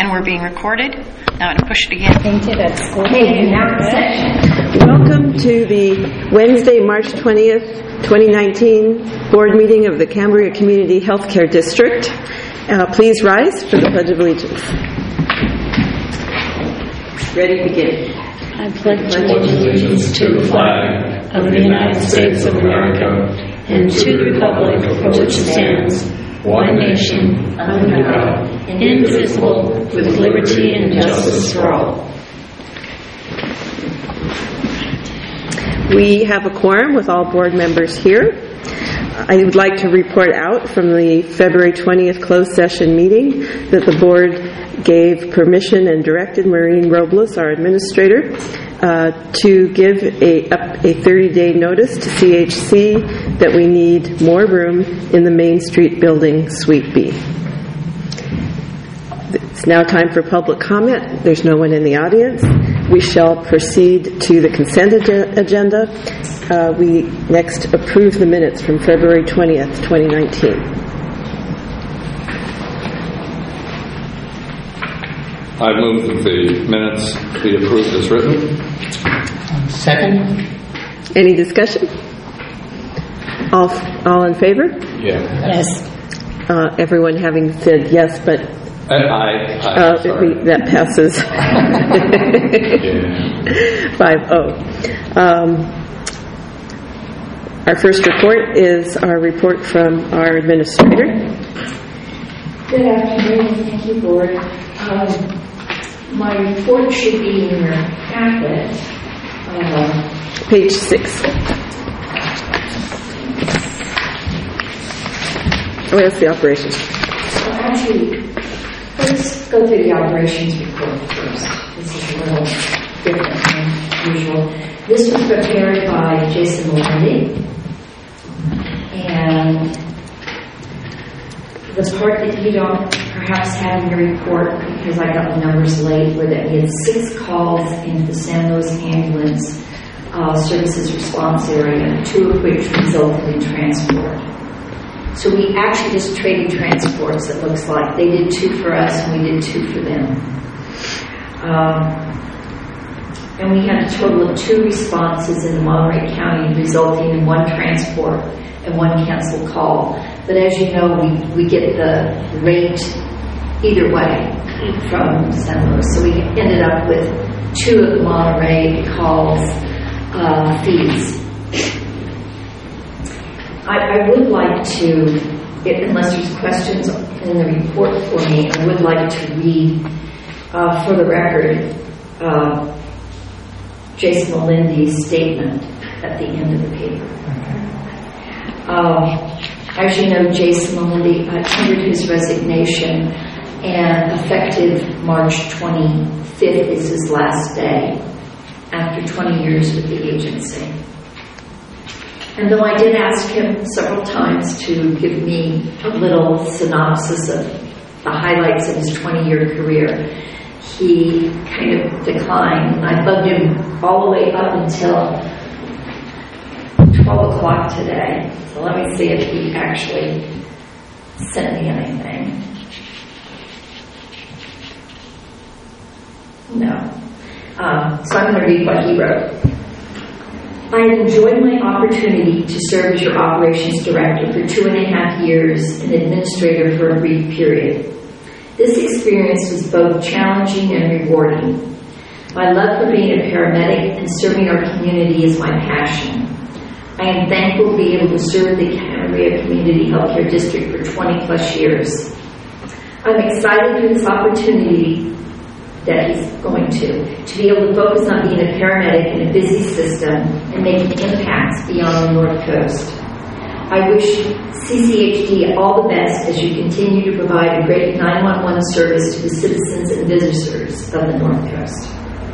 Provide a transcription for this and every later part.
and we're being recorded. Now I'm going to push it again. Thank you. That's okay. Welcome to the Wednesday, March 20th, 2019 board meeting of the Cambria Community Healthcare District. Please rise for the Pledge of Allegiance. Ready, begin. I pledge allegiance to the flag of the United States of America and to the republic for which it stands, one nation, under God, indivisible, with liberty and justice for all. We have a quorum with all board members here. I would like to report out from the February 20th closed session meeting that the board gave permission and directed Maureen Robles, our administrator, to give a 30-day notice to CHC that we need more room in the Main Street building, Suite B. It's now time for public comment. There's no one in the audience. We shall proceed to the consent agenda. We next approve the minutes from February 20th, 2019. I move that the minutes be approved as written. Second. Any discussion? All in favor? Yeah. Yes. Everyone having said yes, but that passes. 5-0. Our first report is our report from our administrator. Good afternoon. Thank you, Board. My report should be in your packet. Page 6. Oh, that's the operations. Well, actually, let's go through the operations report first. This is a little different than usual. This was prepared by Jason Melendi. And the part that you don't perhaps have in your report, because I got the numbers late, were that we had 6 calls into the San Luis Ambulance Services Response Area, 2 of which resulted in transport. So we actually just traded transports, it looks like. They did 2 for us and we did 2 for them. And we had a total of 2 responses in Monterey County, resulting in 1 transport and 1 canceled call. But as you know, we get the rate either way from San Luis. So we ended up with 2 of the Monterey calls fees. I would like to, unless there's questions in the report for me, I would like to read for the record Jason Melendi's statement at the end of the paper. As you know, Jason Melendi tendered his resignation, and effective March 25th is his last day after 20 years with the agency. And though I did ask him several times to give me a little synopsis of the highlights of his 20-year career, he kind of declined. And I bugged him all the way up until 12 o'clock today. So let me see if he actually sent me anything. No. So I'm going to read what he wrote. I have enjoyed my opportunity to serve as your operations director for 2.5 years and administrator for a brief period. This experience was both challenging and rewarding. My love for being a paramedic and serving our community is my passion. I am thankful to be able to serve the Cambria Community Healthcare District for 20 plus years. I'm excited for this opportunity that he's going to be able to focus on being a paramedic in a busy system and making impacts beyond the North Coast. I wish CCHD all the best as you continue to provide a great 911 service to the citizens and visitors of the North Coast.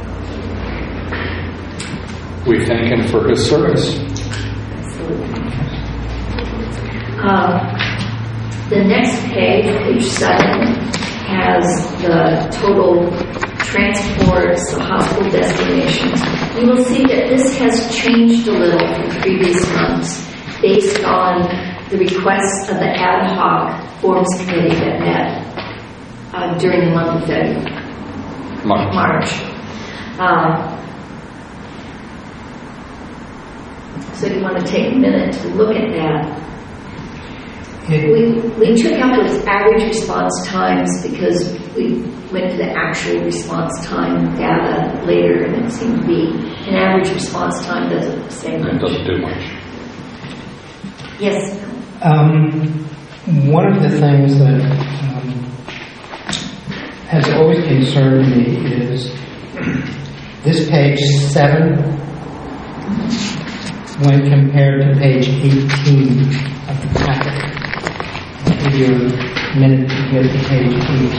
We thank him for his service. Absolutely. The next page 7, has the total transports, the hospital destinations. You will see that this has changed a little from previous months based on the requests of the ad hoc forms committee that met during the month of February. March. So you want to take a minute to look at that. We took out those average response times because we went to the actual response time data later, and it seemed to be an average response time doesn't say much. It doesn't do much. Yes. One of the things that has always concerned me is this page 7 when compared to page 18 of the packet. I'll give you a minute to get to page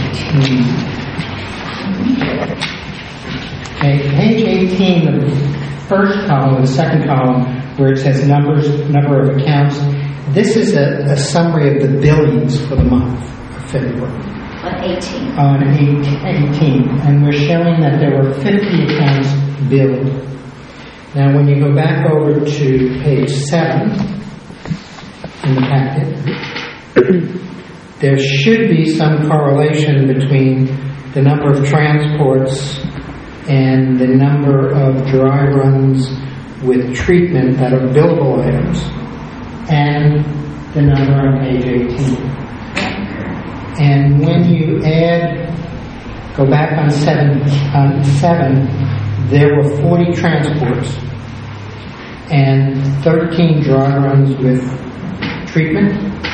18. Okay, page 18, the first column, the second column, where it says number of accounts. This is a summary of the billings for the month of February. On 18. On 18. And we're showing that there were 50 accounts billed. Now, when you go back over to page 7 in the packet, there should be some correlation between the number of transports and the number of dry runs with treatment that are billable items, and the number on page 18. And when you go back on 7, there were 40 transports and 13 dry runs with treatment.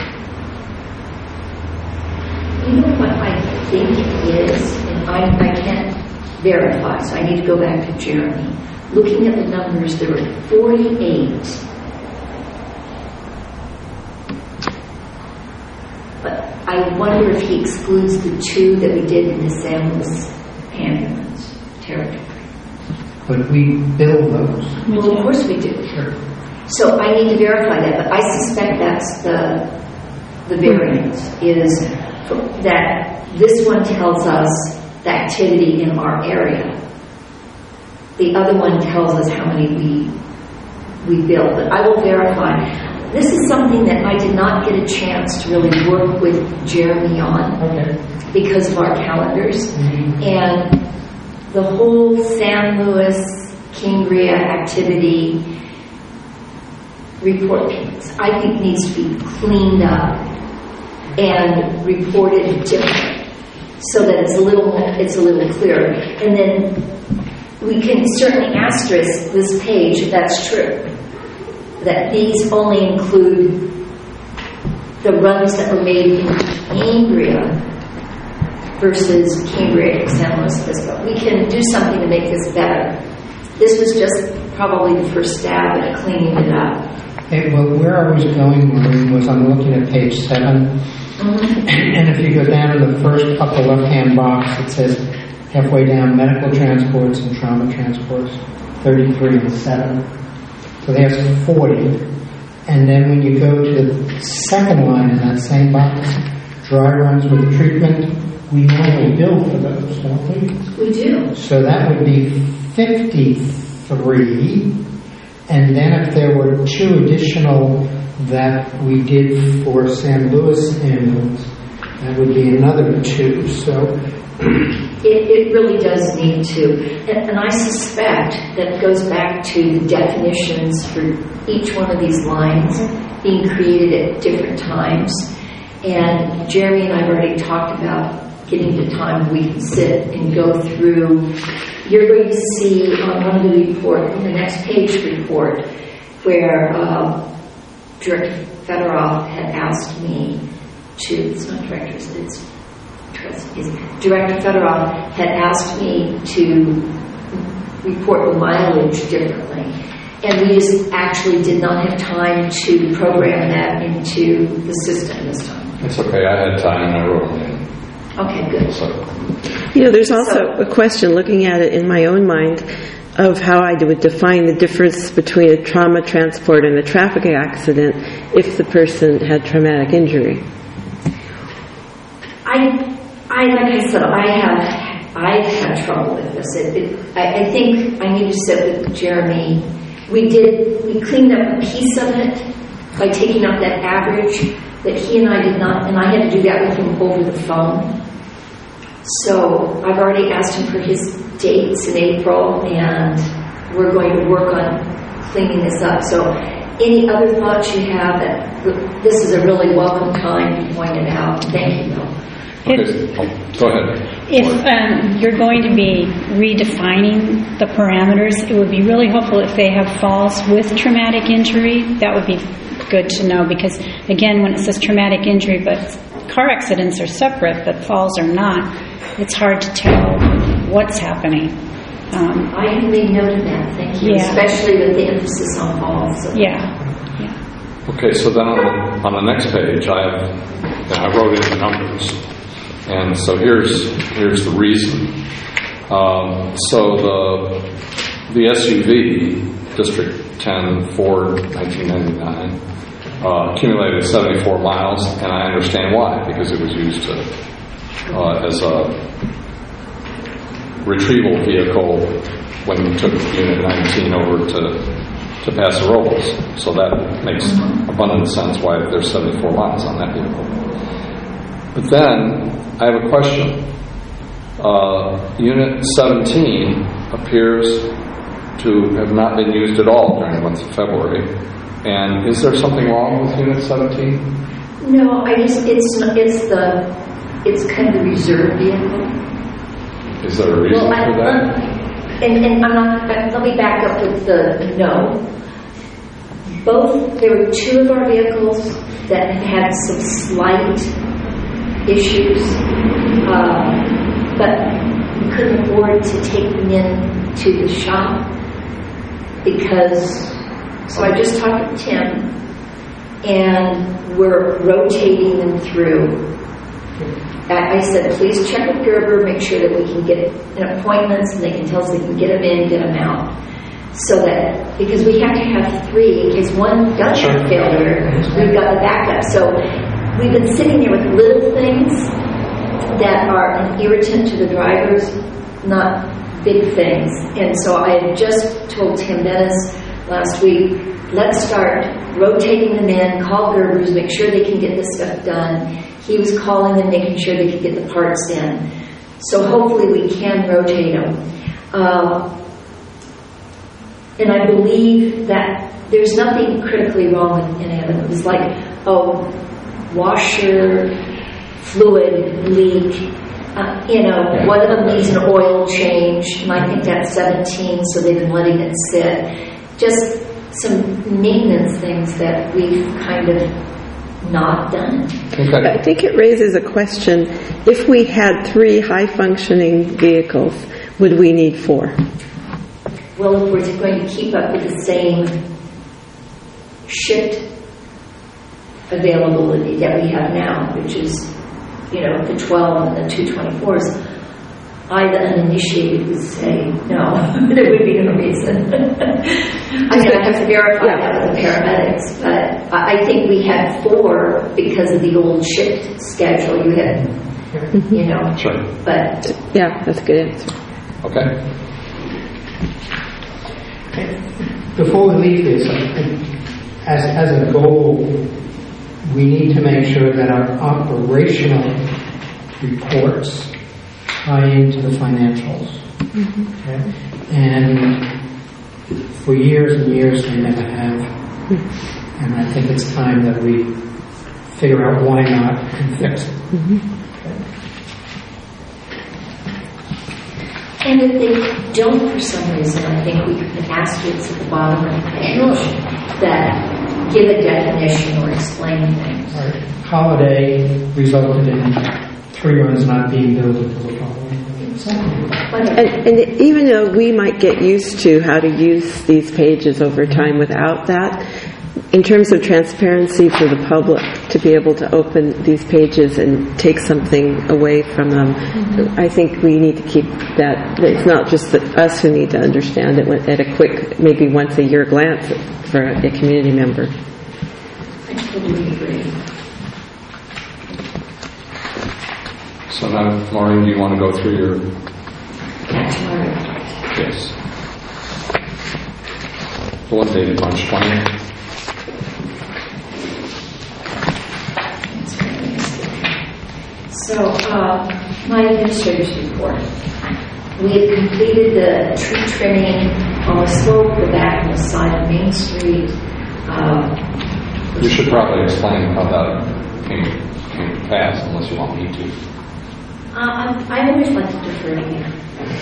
You know what I think it is, and I can't verify, so I need to go back to Jeremy. Looking at the numbers, there were 48. But I wonder if he excludes the 2 that we did in the San Luis ambulance territory. But we bill those. Well, of course we do. Sure. So I need to verify that, but I suspect that's the variance, is that this one tells us the activity in our area. The other one tells us how many we bill. But I will verify. This is something that I did not get a chance to really work with Jeremy on because of our calendars. Mm-hmm. And the whole San Luis Cambria activity report piece, I think, needs to be cleaned up and reported differently so that it's a little clearer. And then we can certainly asterisk this page if that's true, that these only include the runs that were made in Cambria versus Cambria and San Luis Obispo. We can do something to make this better. This was just probably the first stab at cleaning it up. Okay, well, where I was going, Maureen, was I'm looking at page 7. Mm-hmm. And if you go down to the first upper left-hand box, it says halfway down, medical transports and trauma transports, 33 and 7. So there's 40. And then when you go to the second line in that same box, dry runs with treatment, we only bill for those, don't we? We do. So that would be 53. And then if there were 2 additional that we did for San Luis ambulance, that would be another 2. So it really does need to. And I suspect that it goes back to the definitions for each one of these lines being created at different times. And Jeremy and I have already talked about getting to time we can sit and go through. You're going to see on one of the report, on the next page report, where Director Fedorov had asked me to, it's not director, it's Director Fedorov had asked me to report the mileage differently. And we just actually did not have time to program that into the system this time. It's okay, I had time and I wrote it in. Okay, good. So, there's also a question, looking at it in my own mind, of how I would define the difference between a trauma transport and a traffic accident if the person had traumatic injury. Like I said, I've had trouble with this. I think I need to sit with Jeremy. We cleaned up a piece of it by taking out that average that he and I did not, and I had to do that with him over the phone. So I've already asked him for his dates in April, and we're going to work on cleaning this up. So any other thoughts you have? That this is a really welcome time to point it out. Thank you, Bill. Okay, go ahead. If you're going to be redefining the parameters, it would be really helpful if they have falls with traumatic injury. That would be good to know, because, again, when it says traumatic injury, but car accidents are separate, but falls are not, it's hard to tell what's happening. I have made note of that. Thank you, especially with the emphasis on falls. So. Yeah. Okay, so then on the next page, I wrote in the numbers. And so here's the reason. So the SUV, District 10 Ford 1999, accumulated 74 miles, and I understand why, because it was used as a retrieval vehicle when we took Unit 19 over to Paso Robles. So that makes abundant sense why there's 74 miles on that vehicle. But then I have a question. Unit 17 appears to have not been used at all during the month of February. And is there something wrong with Unit 17? No, it's kind of the reserve vehicle. Is there a reason for that? And I'm not. Let me back up with the no. There were two of our vehicles that had some slight issues, but we couldn't afford to take them in to the shop because. So I just talked to Tim, and we're rotating them through. I said, please check with Gerber, make sure that we can get appointments, and they can tell us they can get them in, get them out. So that, because we have to have three, in case one does have failure, we've got the backup. So we've been sitting there with little things that are an irritant to the drivers, not big things. And so I had just told Tim Dennis last week, let's start rotating them in, call Gerber's, make sure they can get this stuff done. He was calling them, making sure they could get the parts in. So hopefully we can rotate them. And I believe that there's nothing critically wrong with any of them. It was like, washer, fluid leak. One of them needs an oil change, and I think that's 17, so they've been letting it sit. Just some maintenance things that we've kind of not done. Okay. I think it raises a question. If we had 3 high-functioning vehicles, would we need 4? Well, if we're going to keep up with the same shift availability that we have now, which is, the 12 and the 224s, I, the uninitiated, would say no. There would be no reason. I have to verify that with the paramedics, but I think we had 4 because of the old shift schedule. You had, Sure. But yeah, that's a good answer. Okay. Before we leave this, as a goal, we need to make sure that our operational reports tie into the financials. Okay? And for years and years they never have. And I think it's time that we figure out why not and fix it. And if they don't for some reason, I think we can asterisks at the bottom of the page that give a definition or explain things. Right. Holiday resulted in 3 runs not being billed until the following. And even though we might get used to how to use these pages over time without that, in terms of transparency for the public, to be able to open these pages and take something away from them, I think we need to keep that. It's not just us who need to understand it at a quick, maybe once a year glance for a community member. I totally agree. So now, Maureen, do you want to go through your... Yes. The one dated March 20th. So, My administrator's report. We have completed the tree trimming on the slope, the back and the side of Main Street. You should probably explain how that came to pass, unless you want me to. I always like to defer to you.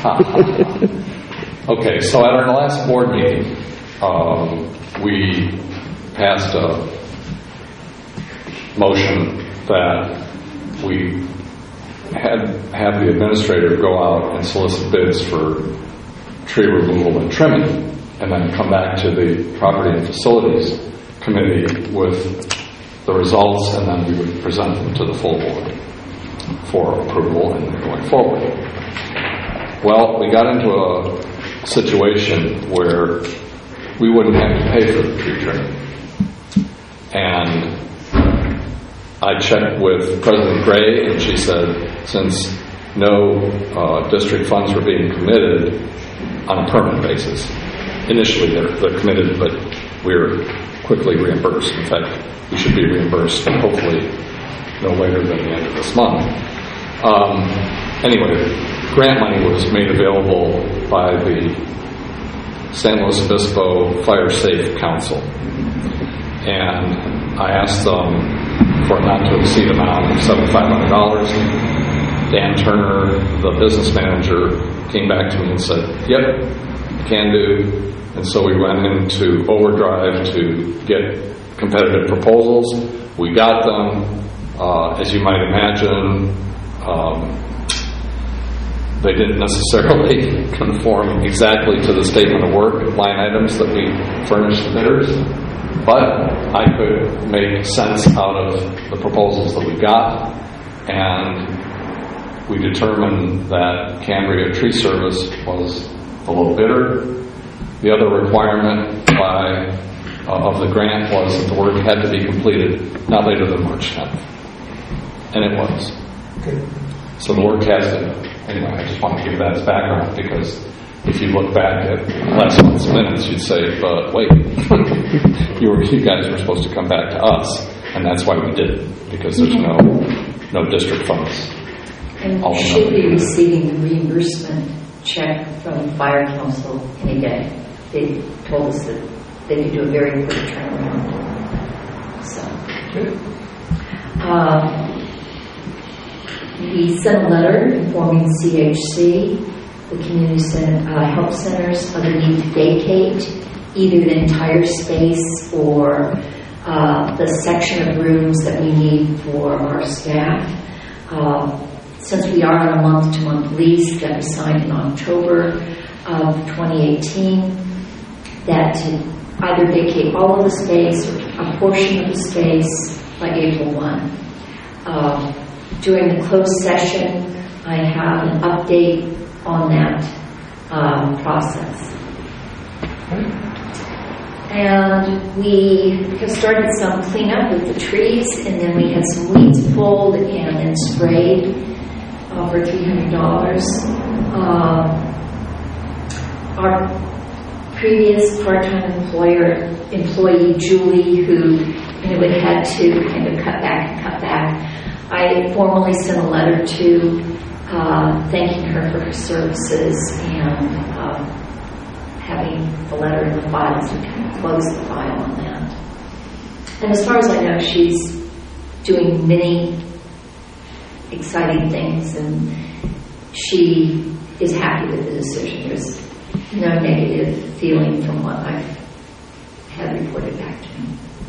Okay, so at our last board meeting, we passed a motion that we have the administrator go out and solicit bids for tree removal and trimming, and then come back to the Property and Facilities Committee with the results, and then we would present them to the full board for approval and going forward. Well, we got into a situation where we wouldn't have to pay for the tree trimming. And I checked with President Gray, and she said since no district funds were being committed on a permanent basis, initially they're committed, but we're quickly reimbursed. In fact, we should be reimbursed hopefully no later than the end of this month. Anyway, grant money was made available by the San Luis Obispo Fire Safe Council, and I asked them for a not to exceed amount of $7,500. Dan Turner, the business manager, came back to me and said, "Yep, can do." And so we went into overdrive to get competitive proposals. We got them. As you might imagine, they didn't necessarily conform exactly to the statement of work line items that we furnished the bidders, but I could make sense out of the proposals that we got, and we determined that Cambria Tree Service was the low bidder. The other requirement of the grant was that the work had to be completed not later than March 10th. And it was. Good. So the work has been. Anyway, I just want to give that as background, because if you look back at last month's minutes, you'd say, but wait, you guys were supposed to come back to us, and that's why we did it, because there's no district funds. And we should be receiving the reimbursement check from the Fire Council any day. They told us that they could do a very quick turnaround. So, we sent a letter informing CHC, the community health centers, of the need to vacate either the entire space or the section of rooms that we need for our staff. Since we are on a month-to-month lease that was signed in October of 2018, that to either vacate all of the space or a portion of the space by April 1. During the closed session, I have an update on that process. And we have started some cleanup with the trees, and then we had some weeds pulled and then sprayed for $300. Our previous part-time employee, Julie, who had to kind of cut back, I formally sent a letter to thanking her for her services and having the letter in the file, so we can close the file on that. And as far as I know, she's doing many exciting things, and she is happy with the decision. There's no negative feeling from what I've had reported back to me.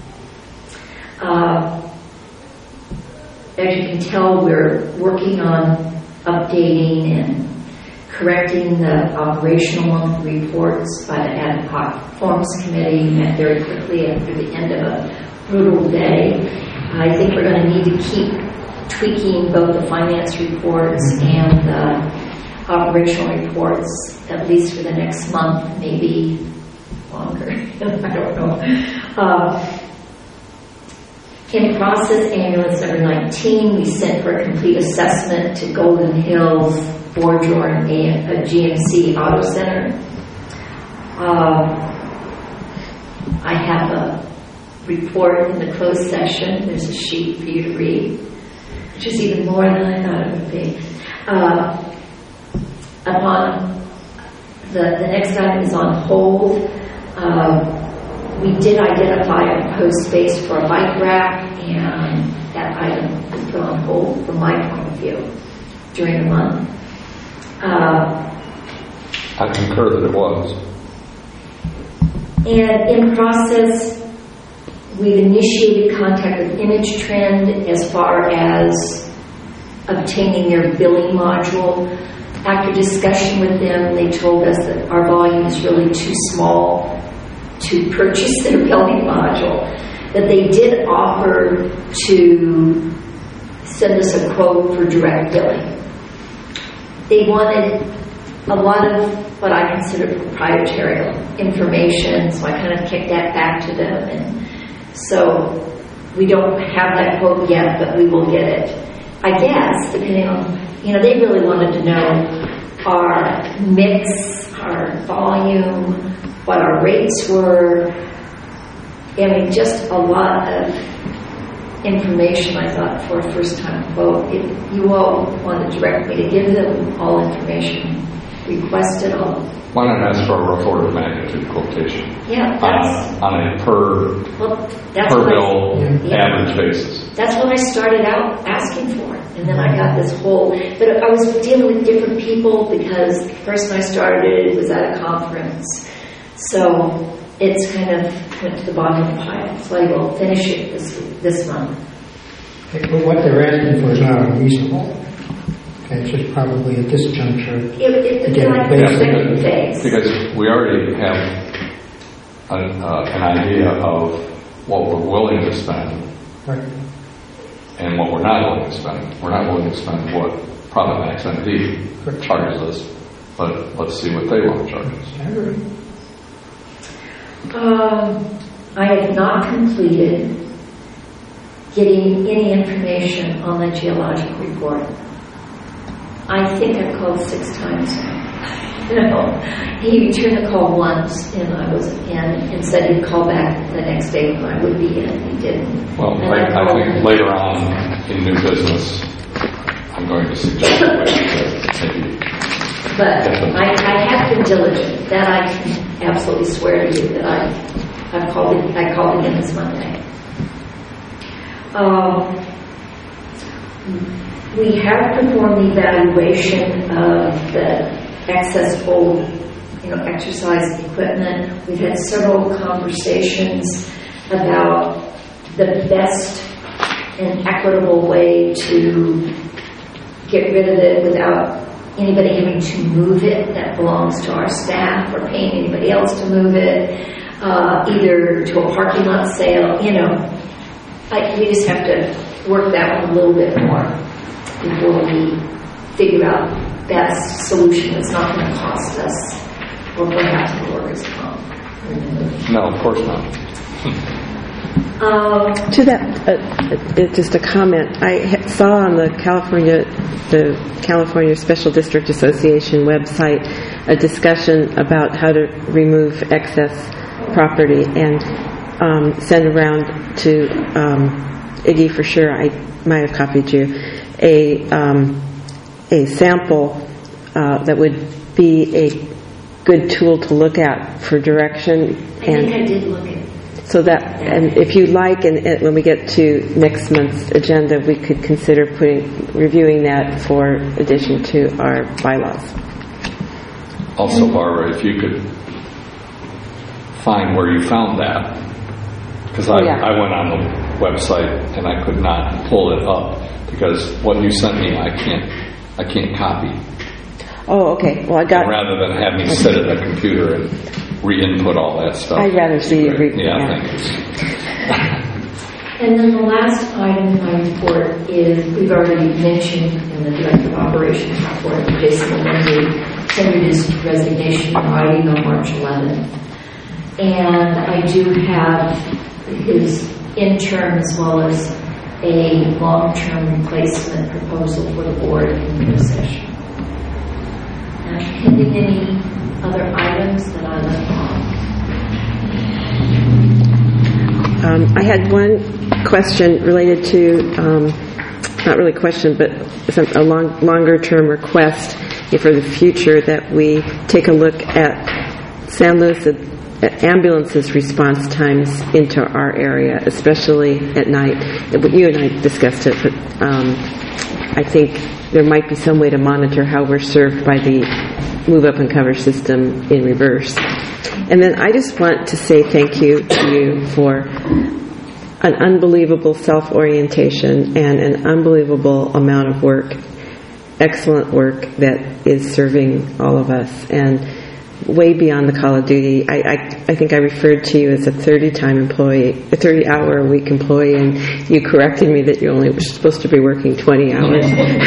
As you can tell, we're working on updating and correcting the operational monthly reports by the ad hoc forms committee. Met very quickly after the end of a brutal day. I think we're going to need to keep tweaking both the finance reports and the operational reports, at least for the next month, maybe longer. I don't know. In process, ambulance number 19, we sent for a complete assessment to Golden Hills, Boardroom, and GMC Auto Center. I have a report in the closed session. There's a sheet for you to read, which is even more than I thought it would be. Upon the next item is on hold. We did identify a proposed space for a bike rack, and that item was put on hold from my point of view during the month. I concur that it was. And in process, we've initiated contact with Image Trend as far as obtaining their billing module. After discussion with them, they told us that our volume is really too small to purchase their billing module, that they did offer to send us a quote for direct billing. They wanted a lot of what I consider proprietary information, so I kind of kicked that back to them. And so we don't have that quote yet, but we will get it. I guess, depending on, they really wanted to know our mix, our volume, what our rates were. I mean, just a lot of information, I thought, for a first-time quote. If you all want to direct me to give them all information requested, why not ask for a rough order of magnitude quotation? Yeah, that's on a per bill average basis. That's what I started out asking for, and then I got this whole. But I was dealing with different people because the person I started was at a conference, so it's kind of went to the bottom of the pile. So I will finish it this month. Okay, but what they're asking for is not unreasonable. Okay, it's just probably at this juncture. Because we already have an idea of what we're willing to spend, right, and what we're not willing to spend. We're not willing to spend what Profit Max MD charges us, but let's see what they want to charge us. I agree. I have not completed getting any information on the geologic report. I think I've called 6 times now. He returned the call once, and I was in, and said he'd call back the next day when I would be in. He didn't. Well, I think later on in new business, I'm going to suggest a way to maybe. But I have been diligent. That I can absolutely swear to you that I called again this Monday. We have performed the evaluation of the excess old, exercise equipment. We've had several conversations about the best and equitable way to get rid of it without anybody having to move it that belongs to our staff or paying anybody else to move it, either to a parking lot sale. We just have to work that one a little bit more before we figure out best solution that's not going to cost us or perhaps the workers' comp. No, of course not. To that, just a comment. I saw on the California Special District Association website a discussion about how to remove excess property and send around to Iggy for sure. I might have copied you a sample that would be a good tool to look at for direction. I think I did look at it. So that, and if you like, and when we get to next month's agenda, we could consider reviewing that for addition to our bylaws. Also, Barbara, if you could find where you found that, because I went on the website and I could not pull it up because what you sent me I can't copy. Oh, okay. Well, rather than have me sit at a computer and re-input all that stuff. I'd rather see you read. Yeah, thank you. And then the last item in my report is, we've already mentioned in the Director of Operations report, Jason Lindsay tendered his resignation in writing on March 11th. And I do have his interim as well as a long-term replacement proposal for the board in the session. Pending any other items that I left off? I had one question related to not really question, but a longer-term request for the future that we take a look at San Luis ambulances response times into our area, especially at night. You and I discussed it, but I think there might be some way to monitor how we're served by the Move Up and Cover system in reverse. And then I just want to say thank you to you for an unbelievable self-orientation and an unbelievable amount of work, excellent work that is serving all of us, and way beyond the call of duty. I think I referred to you as a 30-hour-a-week employee, and you corrected me that you only were supposed to be working 20 hours.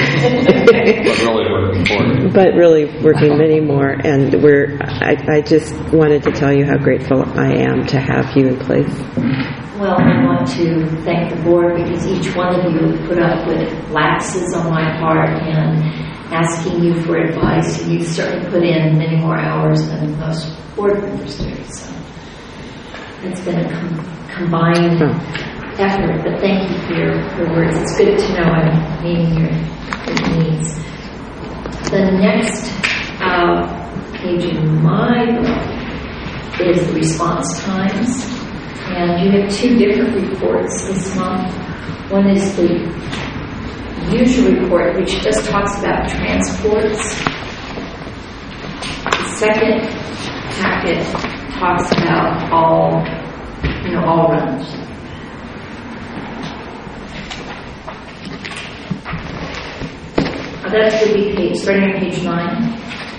But really working many more, and I just wanted to tell you how grateful I am to have you in place. Well, I want to thank the board because each one of you put up with lapses on my part and asking you for advice. You certainly put in many more hours than most board members do. So it's been a combined effort, but thank you for your words. It's good to know I'm meeting your needs. The next page in my book is the response times. And you have two different reports this month. One is the usual report, which just talks about transports. The second packet talks about all runs. That's the big page, starting on page 9.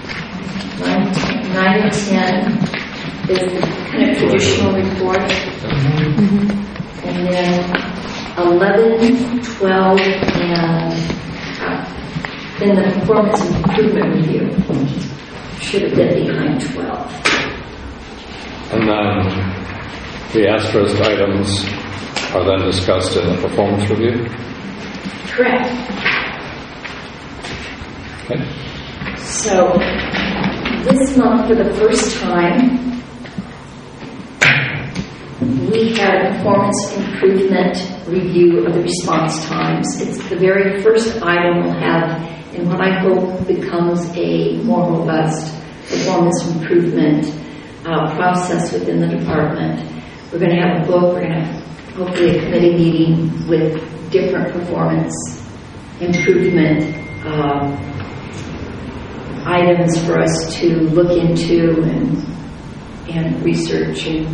9 and 10 is the kind of traditional report. And then 11, 12, and then the performance improvement review should have been behind 12. And then the asterisk items are then discussed in the performance review? Correct. Okay. So this month, for the first time, we had a performance improvement review of the response times. It's the very first item we'll have in what I hope becomes a more robust performance improvement process within the department. We're going to have a book, we're going to have hopefully a committee meeting with different performance improvement items for us to look into and research and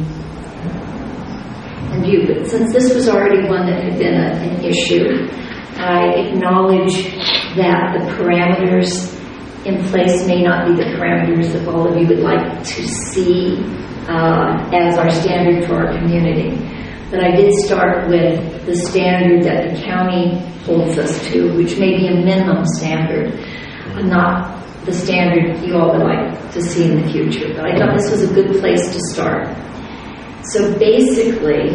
view. But since this was already one that had been an issue, I acknowledge that the parameters in place may not be the parameters that all of you would like to see as our standard for our community. But I did start with the standard that the county holds us to, which may be a minimum standard, not the standard you all would like to see in the future. But I thought this was a good place to start. So basically,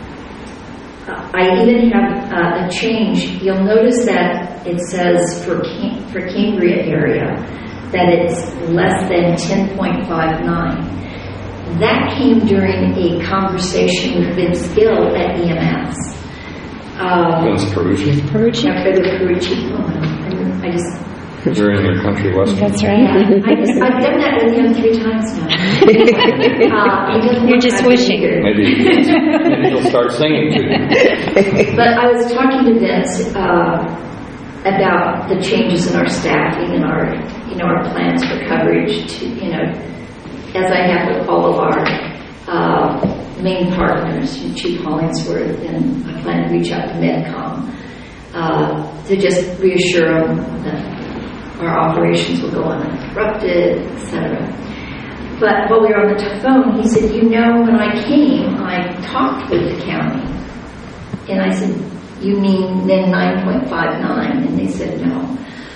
I even have a change. You'll notice that it says for Cambria area that it's less than 10.59. That came during a conversation with Vince Gill at EMS. Vince Perucci? After the Perucci. I just... During your country western. That's right. Yeah, I've done that with him 3 times now. You're just wishing. Maybe he'll start singing to you. But I was talking to Vince about the changes in our staffing and our plans for coverage. As I have with all of our main partners, Chief Hollingsworth, and I plan to reach out to MedCom to just reassure them that our operations will go uninterrupted, etc. But while we were on the phone, he said, when I came, I talked with the county. And I said, you mean then 9.59? And they said, no.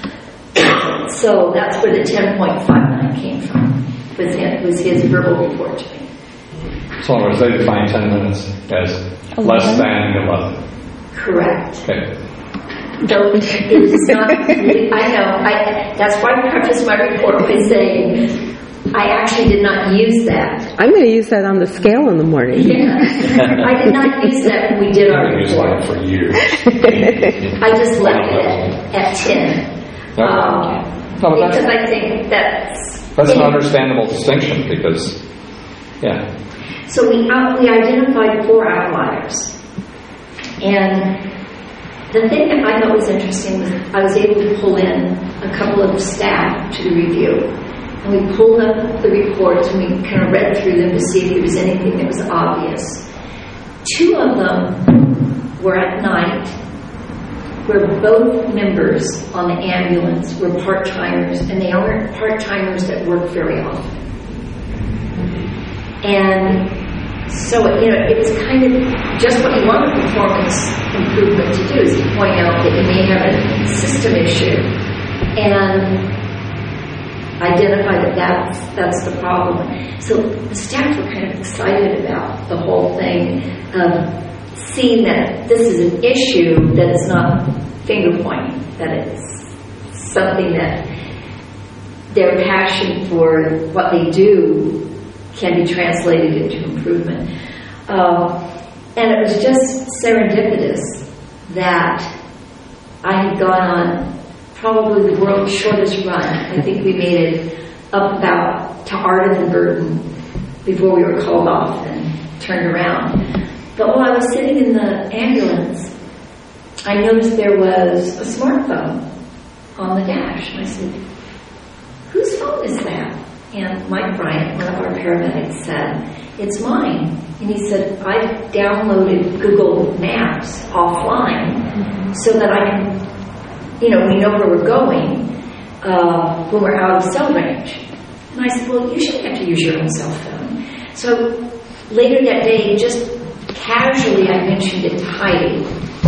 So that's where the 10.59 came from, was his verbal report to me. So in other words, they define 10 minutes as less than 11. Correct. Okay. Though it is not, I know, that's why I prefaced my report by saying I actually did not use that. I'm going to use that on the scale in the morning. Yeah. I did not use that when we did our I've been using report. it for years. I just left it at 10. No, but Because I think that's an understandable distinction because, yeah. So we identified 4 outliers. And the thing that I thought was interesting was I was able to pull in a couple of staff to the review. And we pulled up the reports and we kind of read through them to see if there was anything that was obvious. 2 of them were at night, where both members on the ambulance were part-timers, and they aren't part-timers that work very often. And so, it was kind of just what you want a performance improvement to do, is to point out that you may have a system issue and identify that that's the problem. So the staff were kind of excited about the whole thing of seeing that this is an issue that is not finger pointing, that it's something that their passion for what they do can be translated into improvement. And it was just serendipitous that I had gone on probably the world's shortest run. I think we made it up about to Arden and Burton before we were called off and turned around. But while I was sitting in the ambulance, I noticed there was a smartphone on the dash. And I said, whose phone is that? And Mike Bryant, one of our paramedics, said, it's mine. And he said, I've downloaded Google Maps offline so that I can, we know where we're going when we're out of cell range. And I said, well, you shouldn't have to use your own cell phone. So later that day, just casually, I mentioned it to Heidi,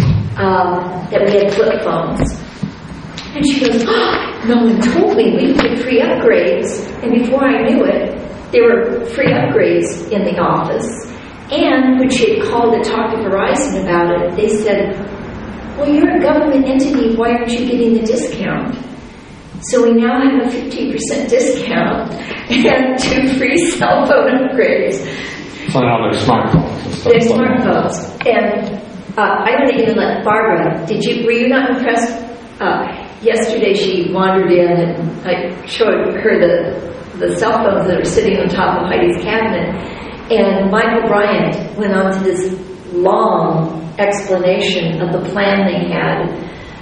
that we had flip phones. And she goes, oh, no one told me we could get free upgrades. And before I knew it, there were free upgrades in the office. And when she had called to talk to Verizon about it, they said, well, you're a government entity, why aren't you getting the discount? So we now have a 15% discount and 2 free cell phone upgrades. So now they're smartphones. They're smartphones. And I'm going to even let Barbara, were you not impressed? Yesterday she wandered in and I showed her the cell phones that are sitting on top of Heidi's cabinet. And Michael Bryant went on to this long explanation of the plan they had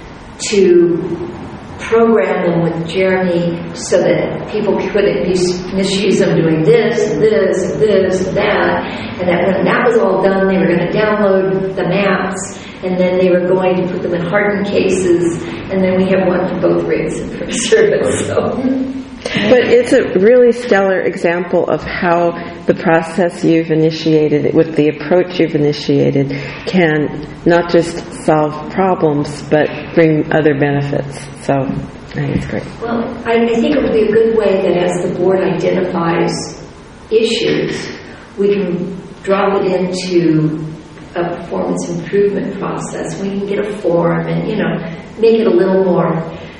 to program them with Jeremy so that people couldn't misuse them doing this and this and this and that. And that when that was all done, they were going to download the maps and then they were going to put them in hardened cases, and then we have one for both rigs and for service. So. But it's a really stellar example of how the process you've initiated, with the approach you've initiated, can not just solve problems, but bring other benefits. So I think it's great. Well, I think it would be a good way that as the board identifies issues, we can drop it into a performance improvement process. We can get a form and, make it a little more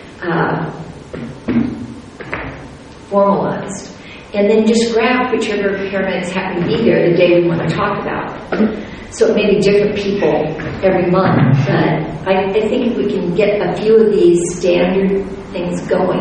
formalized. And then just grab whichever paramedics happen to be there the day we want to talk about. So it may be different people every month, but I think if we can get a few of these standard things going,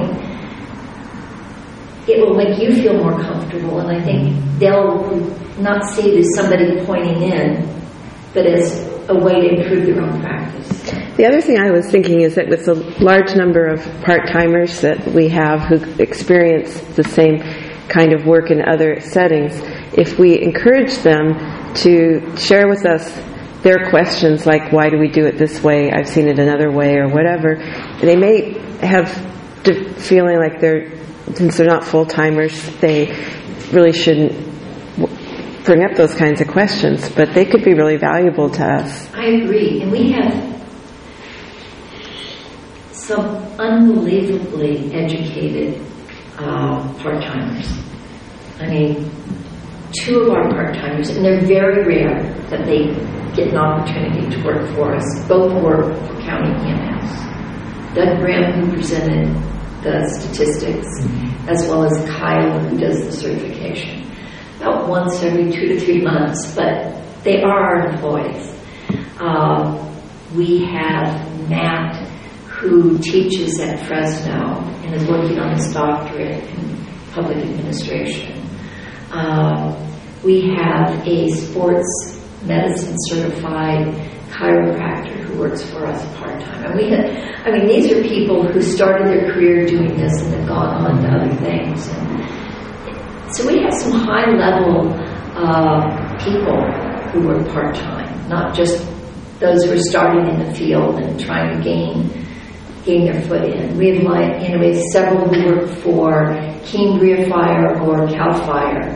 it will make you feel more comfortable, and I think they'll not see it as somebody pointing in, but as a way to improve their own practice. The other thing I was thinking is that with the large number of part-timers that we have who experience the same kind of work in other settings, if we encourage them to share with us their questions, like why do we do it this way, I've seen it another way, or whatever, they may have feeling like since they're not full-timers, they really shouldn't bring up those kinds of questions, but they could be really valuable to us. I agree, and we have some unbelievably educated part-timers. I mean, 2 of our part-timers, and they're very rare that they get an opportunity to work for us. Both work for County EMS. Doug Graham, who presented the statistics, as well as Kyle, who does the certification. About once every 2 to 3 months, but they are our employees. We have Matt, who teaches at Fresno and is working on his doctorate in public administration. We have a sports medicine certified chiropractor who works for us part-time. And these are people who started their career doing this and have gone on to other things. And so we have some high-level people who work part-time, not just those who are starting in the field and trying to gain their foot in. We have several who work for Cambria Fire or CAL Fire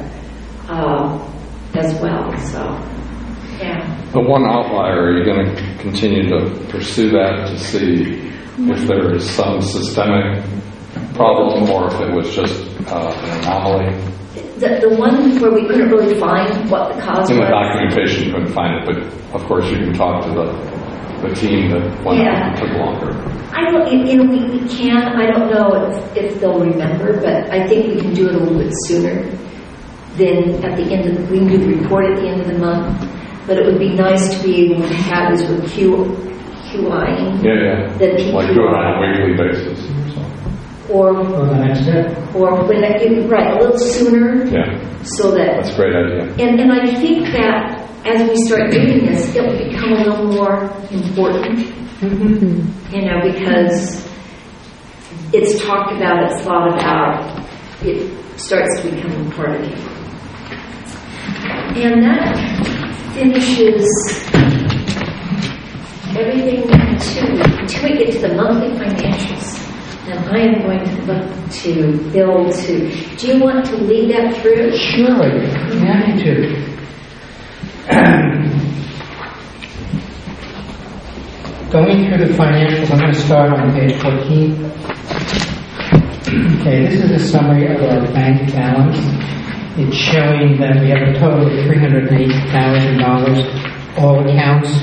as well. So, yeah. The one outlier, are you going to continue to pursue that to see if there is some systemic problem or if it was just an anomaly? The one where we couldn't really find what the cause was. In the documentation, you couldn't find it, but of course you can talk to the team that went out and took longer. I don't, we can. I don't know if they'll remember, but I think we can do it a little bit sooner than at the end of we can do the report at the end of the month. But it would be nice to be able to have as we're QIing. Yeah. That people like do it on a weekly basis. Or the next day. Or when a little sooner. Yeah. So that that's a great idea. And I think that as we start doing this, it will become a little more important. Because it's talked about, it's thought about, it starts to become part of you. And that finishes everything until we get to the monthly financials. And I am going to look to Bill to... Do you want to lead that through? Surely. Happy to. Going through the financials, I'm going to start on page 14. Okay, this is a summary of our bank balance. It's showing that we have a total of $308,000, all accounts.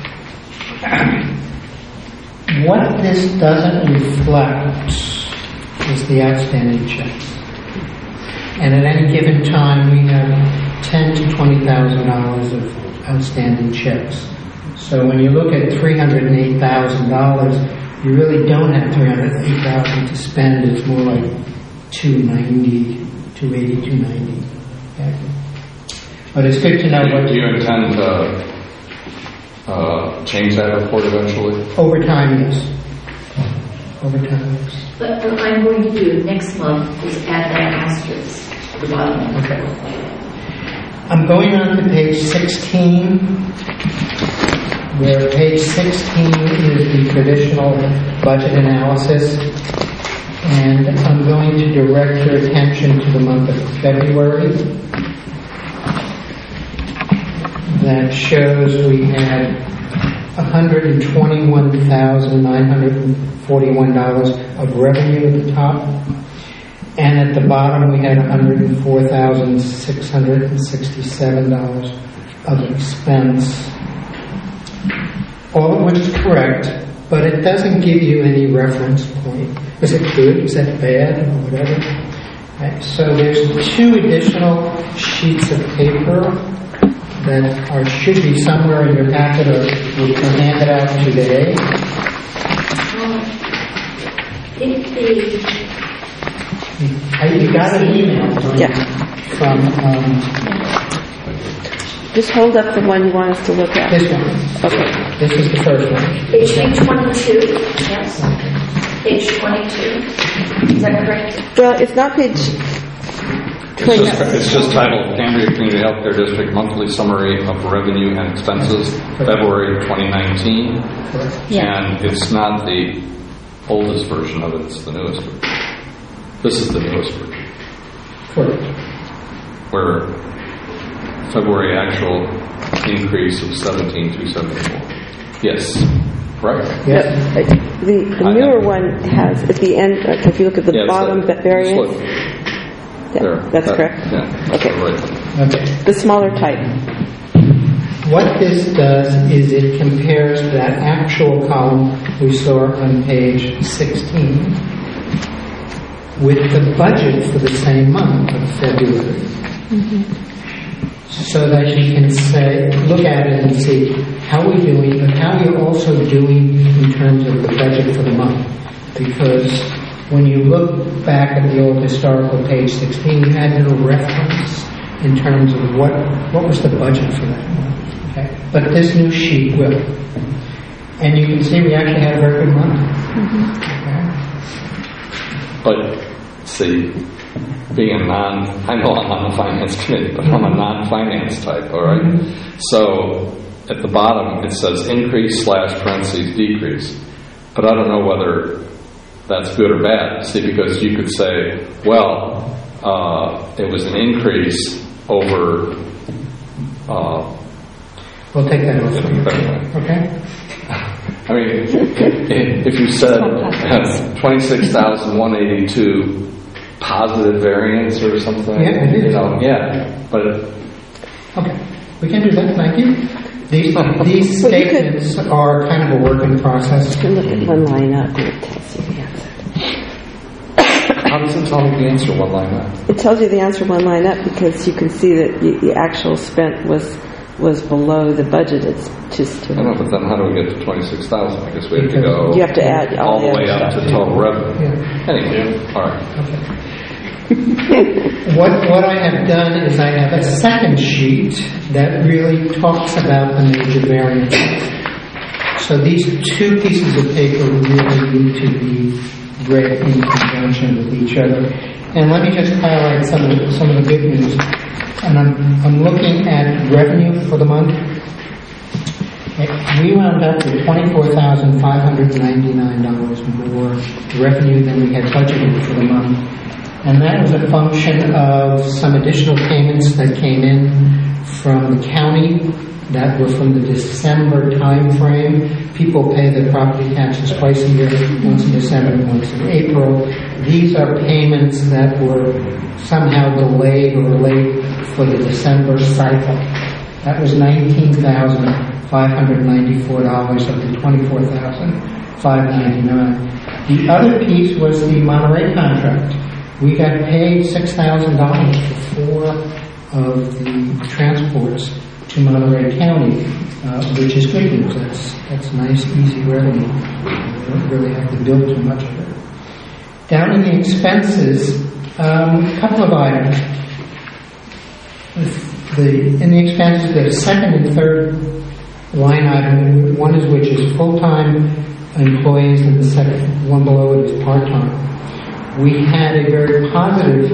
What this doesn't reflect is the outstanding checks. And at any given time, we have $10,000 to $20,000 of outstanding checks. So when you look at $308,000, you really don't have $308,000 to spend. It's more like $280, $290. Okay. But it's good to know what... Do you intend to change that report eventually? Over time, yes. Over time, yes. But what I'm going to do next month is add that asterisk to the bottom. Okay. I'm going on to page 16, where page 16 is the traditional budget analysis, and I'm going to direct your attention to the month of February. That shows we had $121,941 of revenue at the top, and at the bottom we had $104,667 of expense, all of which is correct, but it doesn't give you any reference point. Is it good? Is that bad? Or whatever. Right. So there's 2 additional sheets of paper that should be somewhere in your packet or we can hand it out today. You got an email from just hold up the one you want us to look at. This one. Okay. This is the first one. Page 22. Yes. Page 22. Is that correct? Well, it's not page... It's just titled Cambria Community Healthcare District Monthly Summary of Revenue and Expenses, February 2019. And it's not the oldest version of it, it's the newest version. This is the newest version. Correct. Where February actual increase of 17,274. Yes. Right? Yes. The newer one has, at the end, if you look at the bottom variance... There. That's correct? Yeah. Okay. Right. Okay. The smaller type. What this does is it compares that actual column we saw on page 16 with the budget for the same month of February. So that you can say, look at it and see how we're doing, but how you're also doing in terms of the budget for the month. Because when you look back at the old historical page 16, you had no reference in terms of what was the budget for that month. Okay? But this new sheet will. And you can see we actually had a very good month. Okay? But, see, being I know I'm on the finance committee, but I'm a non-finance type, all right? So, at the bottom, it says increase / parentheses decrease. But I don't know whether that's good or bad. See, because you could say, well, it was an increase over... we'll take that off. Okay? I mean, if you said 26,182 positive variance or something, yeah, you know, yeah, but okay, we can do that. Thank you. These statements are kind of a work in process. You can look at one line up and it tells you the answer. how does it tell me the answer one line up? It tells you the answer one line up because you can see that the actual spent was below the budget. It's just I know, but then how do we get to 26,000? I guess we have to go. You have to add all the way up to total revenue. Yeah. Anyway, all right. Okay. What I have done is I have a second sheet that really talks about the major variances. So these two pieces of paper really need to be read in conjunction with each other. And let me just highlight some of the good news. And I'm looking at revenue for the month. We wound up with $24,599 more revenue than we had budgeted for the month. And that was a function of some additional payments that came in from the county that were from the December time frame. People pay their property taxes twice a year, once in December and once in April. These are payments that were somehow delayed or late for the December cycle. That was $19,594 of the $24,599. The other piece was the Monterey contract. We got paid $6,000 for 4 of the transports to Monterey County, which is good news. That's nice, easy revenue. We don't really have to build too much of it. Down in the expenses, a couple of items. In the expenses, the second and third line item, one is which is full-time employees, and the second one below it is part-time. We had a very positive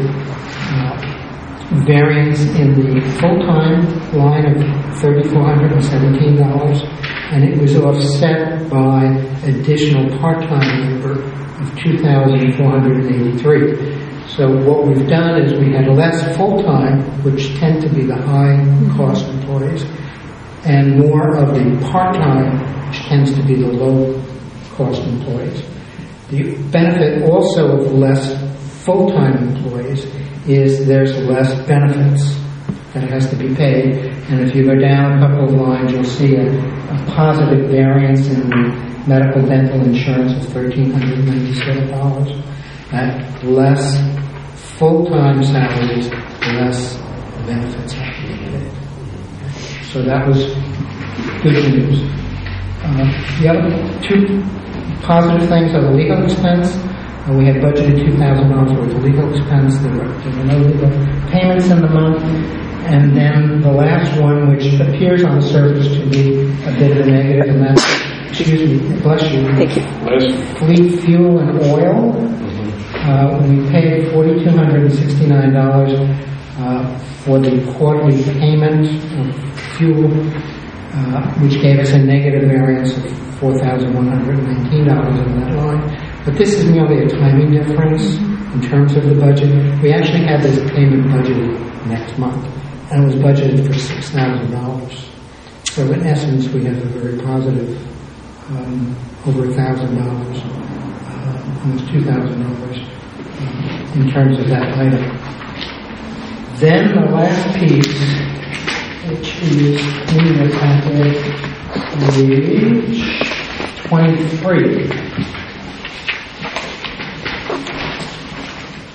variance in the full-time line of $3,417, and it was offset by additional part-time labor of $2,483. So what we've done is we had less full-time, which tend to be the high-cost employees, and more of the part-time, which tends to be the low-cost employees. The benefit also of less full-time employees is there's less benefits that has to be paid. And if you go down a couple of lines, you'll see a positive variance in the medical dental insurance of $1,397. That less full-time salaries, less benefits have to be paid. So that was good news. The other two positive things are the legal expense. We had budgeted $2,000 worth of legal expense. There were no legal payments in the month. And then the last one, which appears on the surface to be a bit of a negative, and that's, excuse me, bless you. Thank you. Fleet fuel and oil. We paid $4,269 for the quarterly payment of fuel, which gave us a negative variance of $4,119 in that line. But this is merely a timing difference in terms of the budget. We actually had this payment budgeted next month, and it was budgeted for $6,000. So in essence, we have a very positive, over $1,000, almost $2,000 in terms of that item. Then the last piece, which is in the packet, page 23.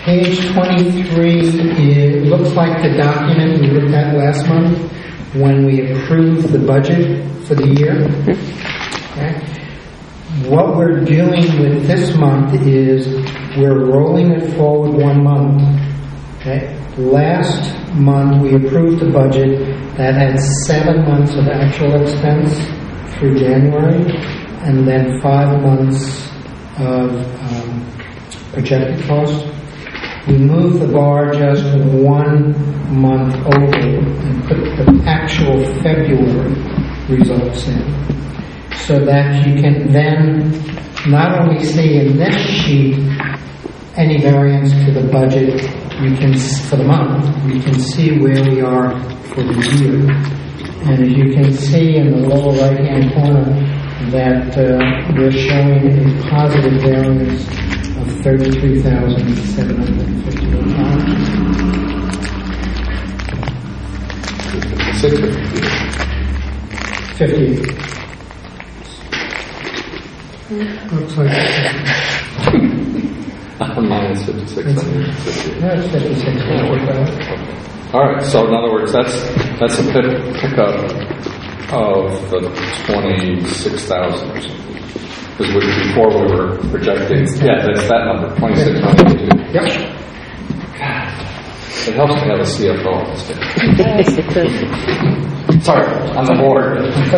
Page 23, it looks like the document we looked at last month when we approved the budget for the year. Okay. What we're doing with this month is we're rolling it forward 1 month. Okay. Last month we approved the budget that had 7 months of actual expense through January, and then 5 months of projected cost. We moved the bar just 1 month over and put the actual February results in, so that you can then not only see in this sheet any variance to the budget you can for the month, you can see where we are for the year. And as you can see in the lower right-hand corner, that we're showing a positive variance of $33,751. 50. Looks like Mine is 56. that's 56. All right. So in other words, that's a pickup of the 26,000 or something. Because before we were projecting, that's that number, 26,000. Yep. It helps to have a CFO on this day. Sorry, on the board.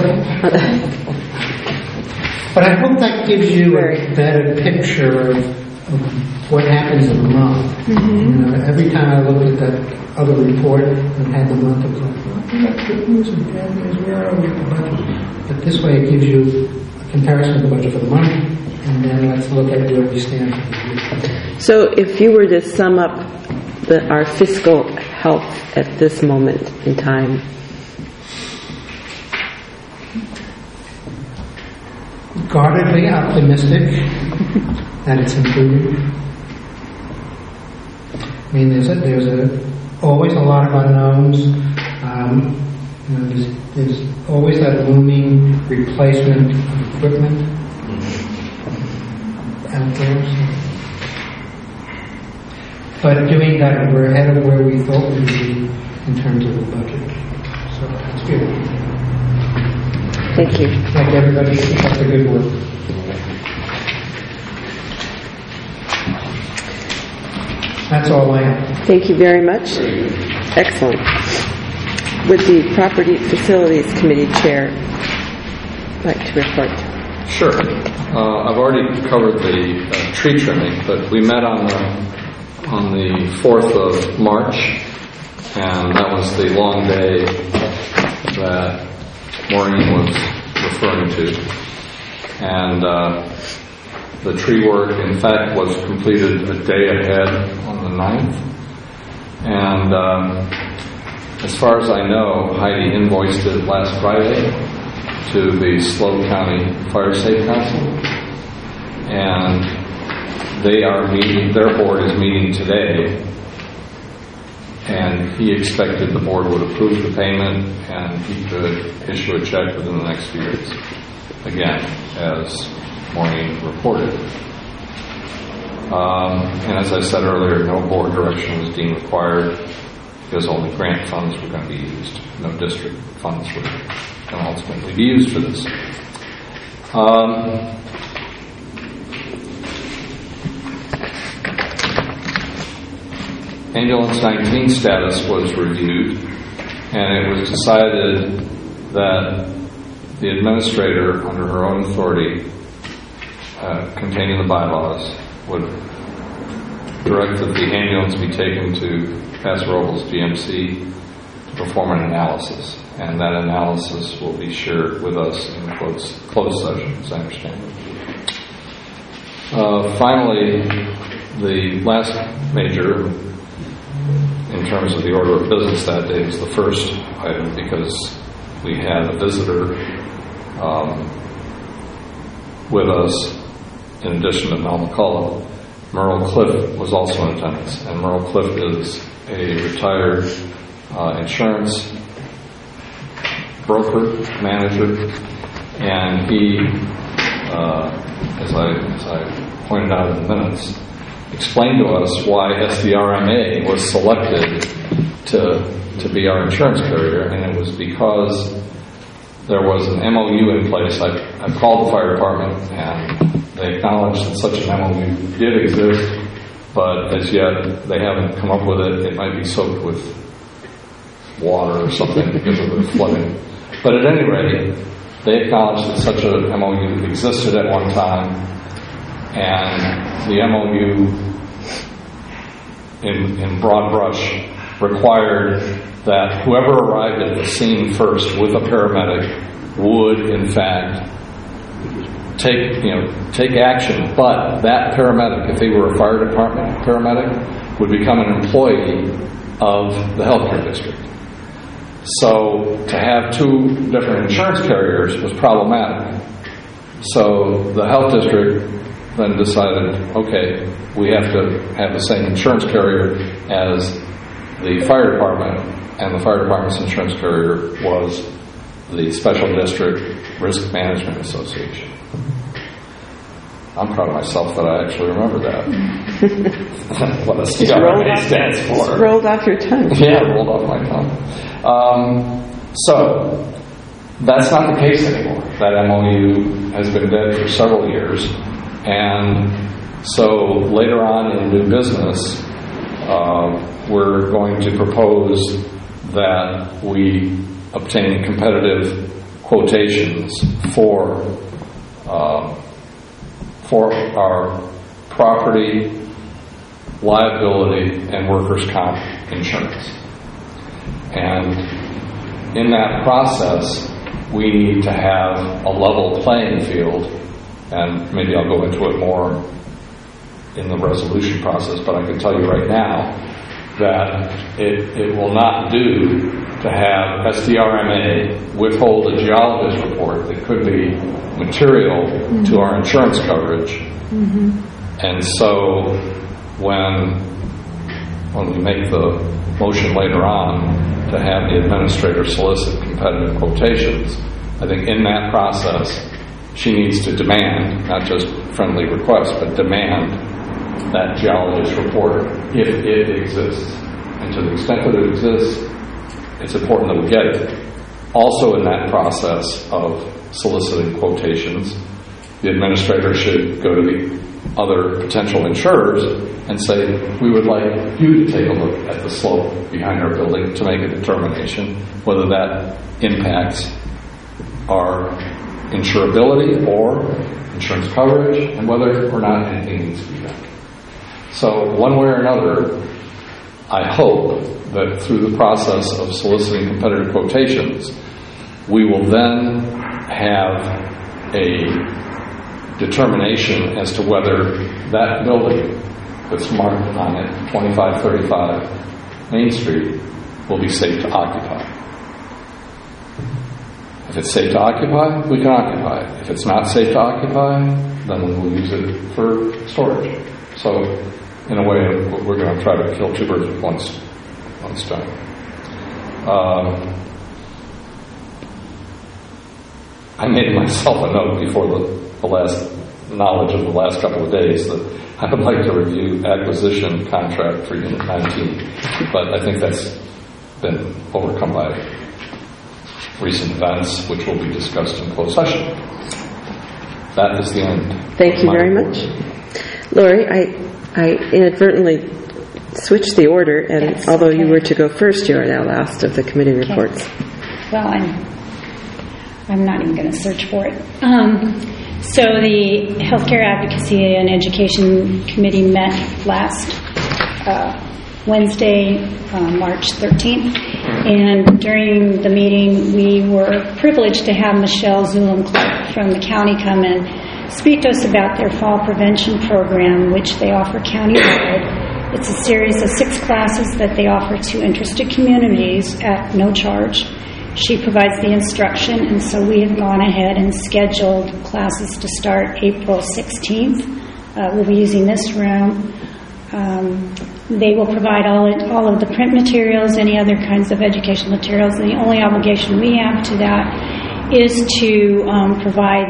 But I hope that gives you a better picture of what happens in a month. Mm-hmm. Every time I looked at that other report and had the month, I was like, well, we got good news and bad news, where are we with the budget? But this way it gives you a comparison of the budget for the month, and then let's look at where we stand for the year. So if you were to sum up our fiscal health at this moment in time, Guardedly optimistic that it's improving. I mean, there's always a lot of unknowns. There's always that looming replacement of equipment out there. But doing that, we're ahead of where we thought we'd be in terms of the budget. So that's good. thank you. Thank everybody for the good work. That's all I have. Thank you very much. Excellent. Would the Property Facilities Committee Chair like to report? Sure. I've already covered the tree trimming, but we met on the 4th of March, and that was the long day that Maureen was referring to. And the tree work, in fact, was completed a day ahead on the 9th. And as far as I know, Heidi invoiced it last Friday to the Slow County Fire Safe Council. And they are meeting, their board is meeting today. And he expected the board would approve the payment and he could issue a check within the next few days. Again, as Maureen reported. And as I said earlier, no board direction was deemed required because only grant funds were going to be used. No district funds were going to ultimately be used for this. Ambulance 19 status was reviewed, and it was decided that the administrator, under her own authority, contained in the bylaws, would direct that the ambulance be taken to Paso Robles GMC to perform an analysis, and that analysis will be shared with us in closed session, as I understand it. Finally, the last major, in terms of the order of business that day, was the first item because we had a visitor with us in addition to Mel McCullough. Merle Cliff was also in attendance, and Merle Cliff is a retired insurance broker, manager, and he, as I pointed out in the minutes, explained to us why SDRMA was selected to be our insurance carrier, and it was because there was an MOU in place. I called the fire department, and they acknowledged that such an MOU did exist, but as yet they haven't come up with it. It might be soaked with water or something because of the flooding. But at any rate, they acknowledged that such a MOU existed at one time, and the MOU in broad brush required that whoever arrived at the scene first with a paramedic would in fact take action, but that paramedic, if they were a fire department paramedic, would become an employee of the healthcare district. So to have two different insurance carriers was problematic. So the health district then decided, okay, we have to have the same insurance carrier as the fire department, and the fire department's insurance carrier was the Special District Risk Management Association. I'm proud of myself that I actually remember that. What a SDRMA stands for. Just rolled off your tongue. Yeah, it rolled off my tongue. So, that's not the case anymore. That MOU has been dead for several years. And so later on in new business, we're going to propose that we obtain competitive quotations for our property, liability, and workers' comp insurance. And in that process, we need to have a level playing field, and maybe I'll go into it more in the resolution process, but I can tell you right now that it will not do to have SDRMA withhold a geologist report that could be material to our insurance coverage. And so when we make the motion later on to have the administrator solicit competitive quotations, I think in that process she needs to demand, not just friendly request, but demand that geologist report if it exists. And to the extent that it exists, it's important that we get it. Also in that process of soliciting quotations, the administrator should go to the other potential insurers and say, we would like you to take a look at the slope behind our building to make a determination whether that impacts our insurability or insurance coverage and whether or not anything needs to be done. So one way or another, I hope that through the process of soliciting competitive quotations, we will then have a determination as to whether that building that's marked on it, 2535 Main Street, will be safe to occupy. If it's safe to occupy, we can occupy it. If it's not safe to occupy, then we will use it for storage. So, in a way, we're going to try to kill two birds with one stone. I made myself a note before the last knowledge of the last couple of days that I would like to review acquisition contract for Unit 19, but I think that's been overcome by recent events, which will be discussed in closed session. That is the end. Thank you very much. Lori, I inadvertently switched the order, and Yes, although okay. you were to go first, you are now last of the committee reports. Well, I'm not even going to search for it. So the Healthcare Advocacy and Education Committee met last Wednesday, March 13th, and during the meeting we were privileged to have Michelle Zulem-Clark from the county come and speak to us about their fall prevention program, which they offer countywide. It's a series of 6 classes that they offer to interested communities at no charge. She provides the instruction, and so we have gone ahead and scheduled classes to start April 16th. We'll be using this room. They will provide all of the print materials, any other kinds of educational materials. And the only obligation we have to that is to provide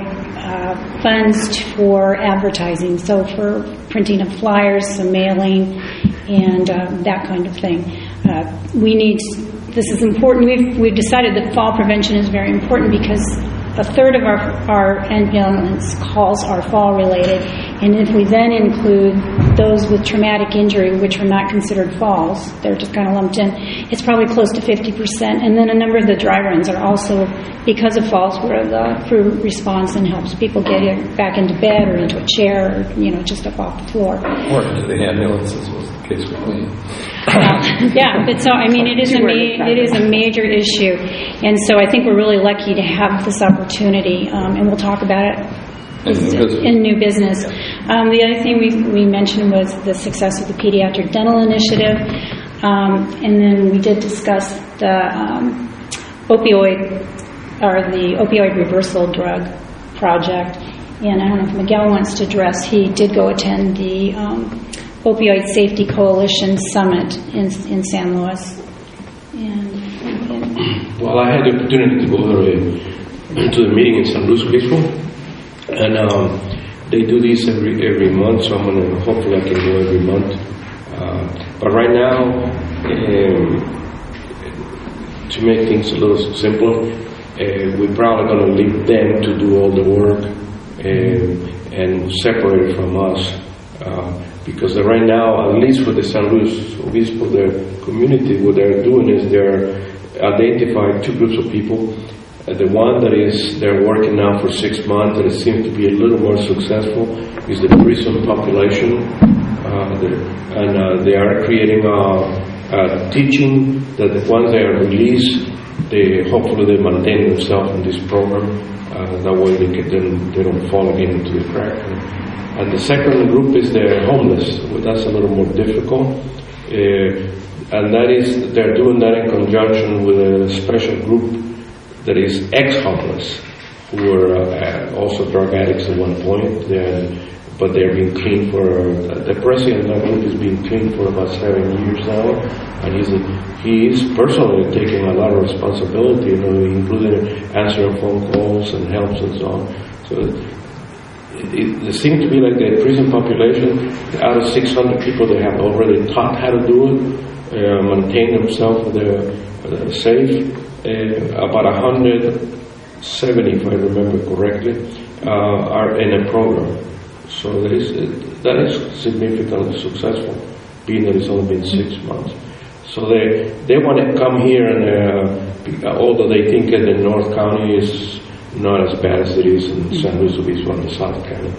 funds for advertising, so for printing of flyers, some mailing, and that kind of thing. This is important. We've decided that fall prevention is very important because a third of our ambulance calls are fall related, and if we then include those with traumatic injury, which are not considered falls, they're just kind of lumped in, it's probably close to 50%. And then a number of the dry runs are also because of falls where the crew responds and helps people get back into bed or into a chair or, just up off the floor. Or into the ambulances was the case with me. But so, it is a major issue. And so I think we're really lucky to have this opportunity, and we'll talk about it in new business. The other thing we mentioned was the success of the Pediatric Dental Initiative, and then we did discuss the opioid reversal drug project. And I don't know if Miguel wants to address, he did go attend the Opioid Safety Coalition Summit in San Luis. Well, I had the opportunity to go to the meeting in San Luis Obispo, and they do this every month, so hopefully I can go every month. But right now, to make things a little simpler, we're probably going to leave them to do all the work and separate it from us. Because right now, at least for the San Luis Obispo, the community, what they're doing is they're identifying two groups of people. The one that they're working now for 6 months, and it seems to be a little more successful, is the prison population. They are creating a teaching that once they are released, hopefully they maintain themselves in this program. That way they don't fall again into the crack. And the second group is the homeless. Well, that's a little more difficult. And that is, they're doing that in conjunction with a special group that is ex-homeless, who were also drug addicts at one point, but they're being clean the president of that group is being clean for about 7 years now, and he is personally taking a lot of responsibility, including answering phone calls and helps and so on. So it seems to be like the prison population, out of 600 people, they have already taught how to do it, maintain themselves safe. About 170, if I remember correctly, are in a program. So that is significantly successful, being that it's only been 6 months. So they want to come here, and although they think that the North County is not as bad as it is in San Luis Obispo and the South County,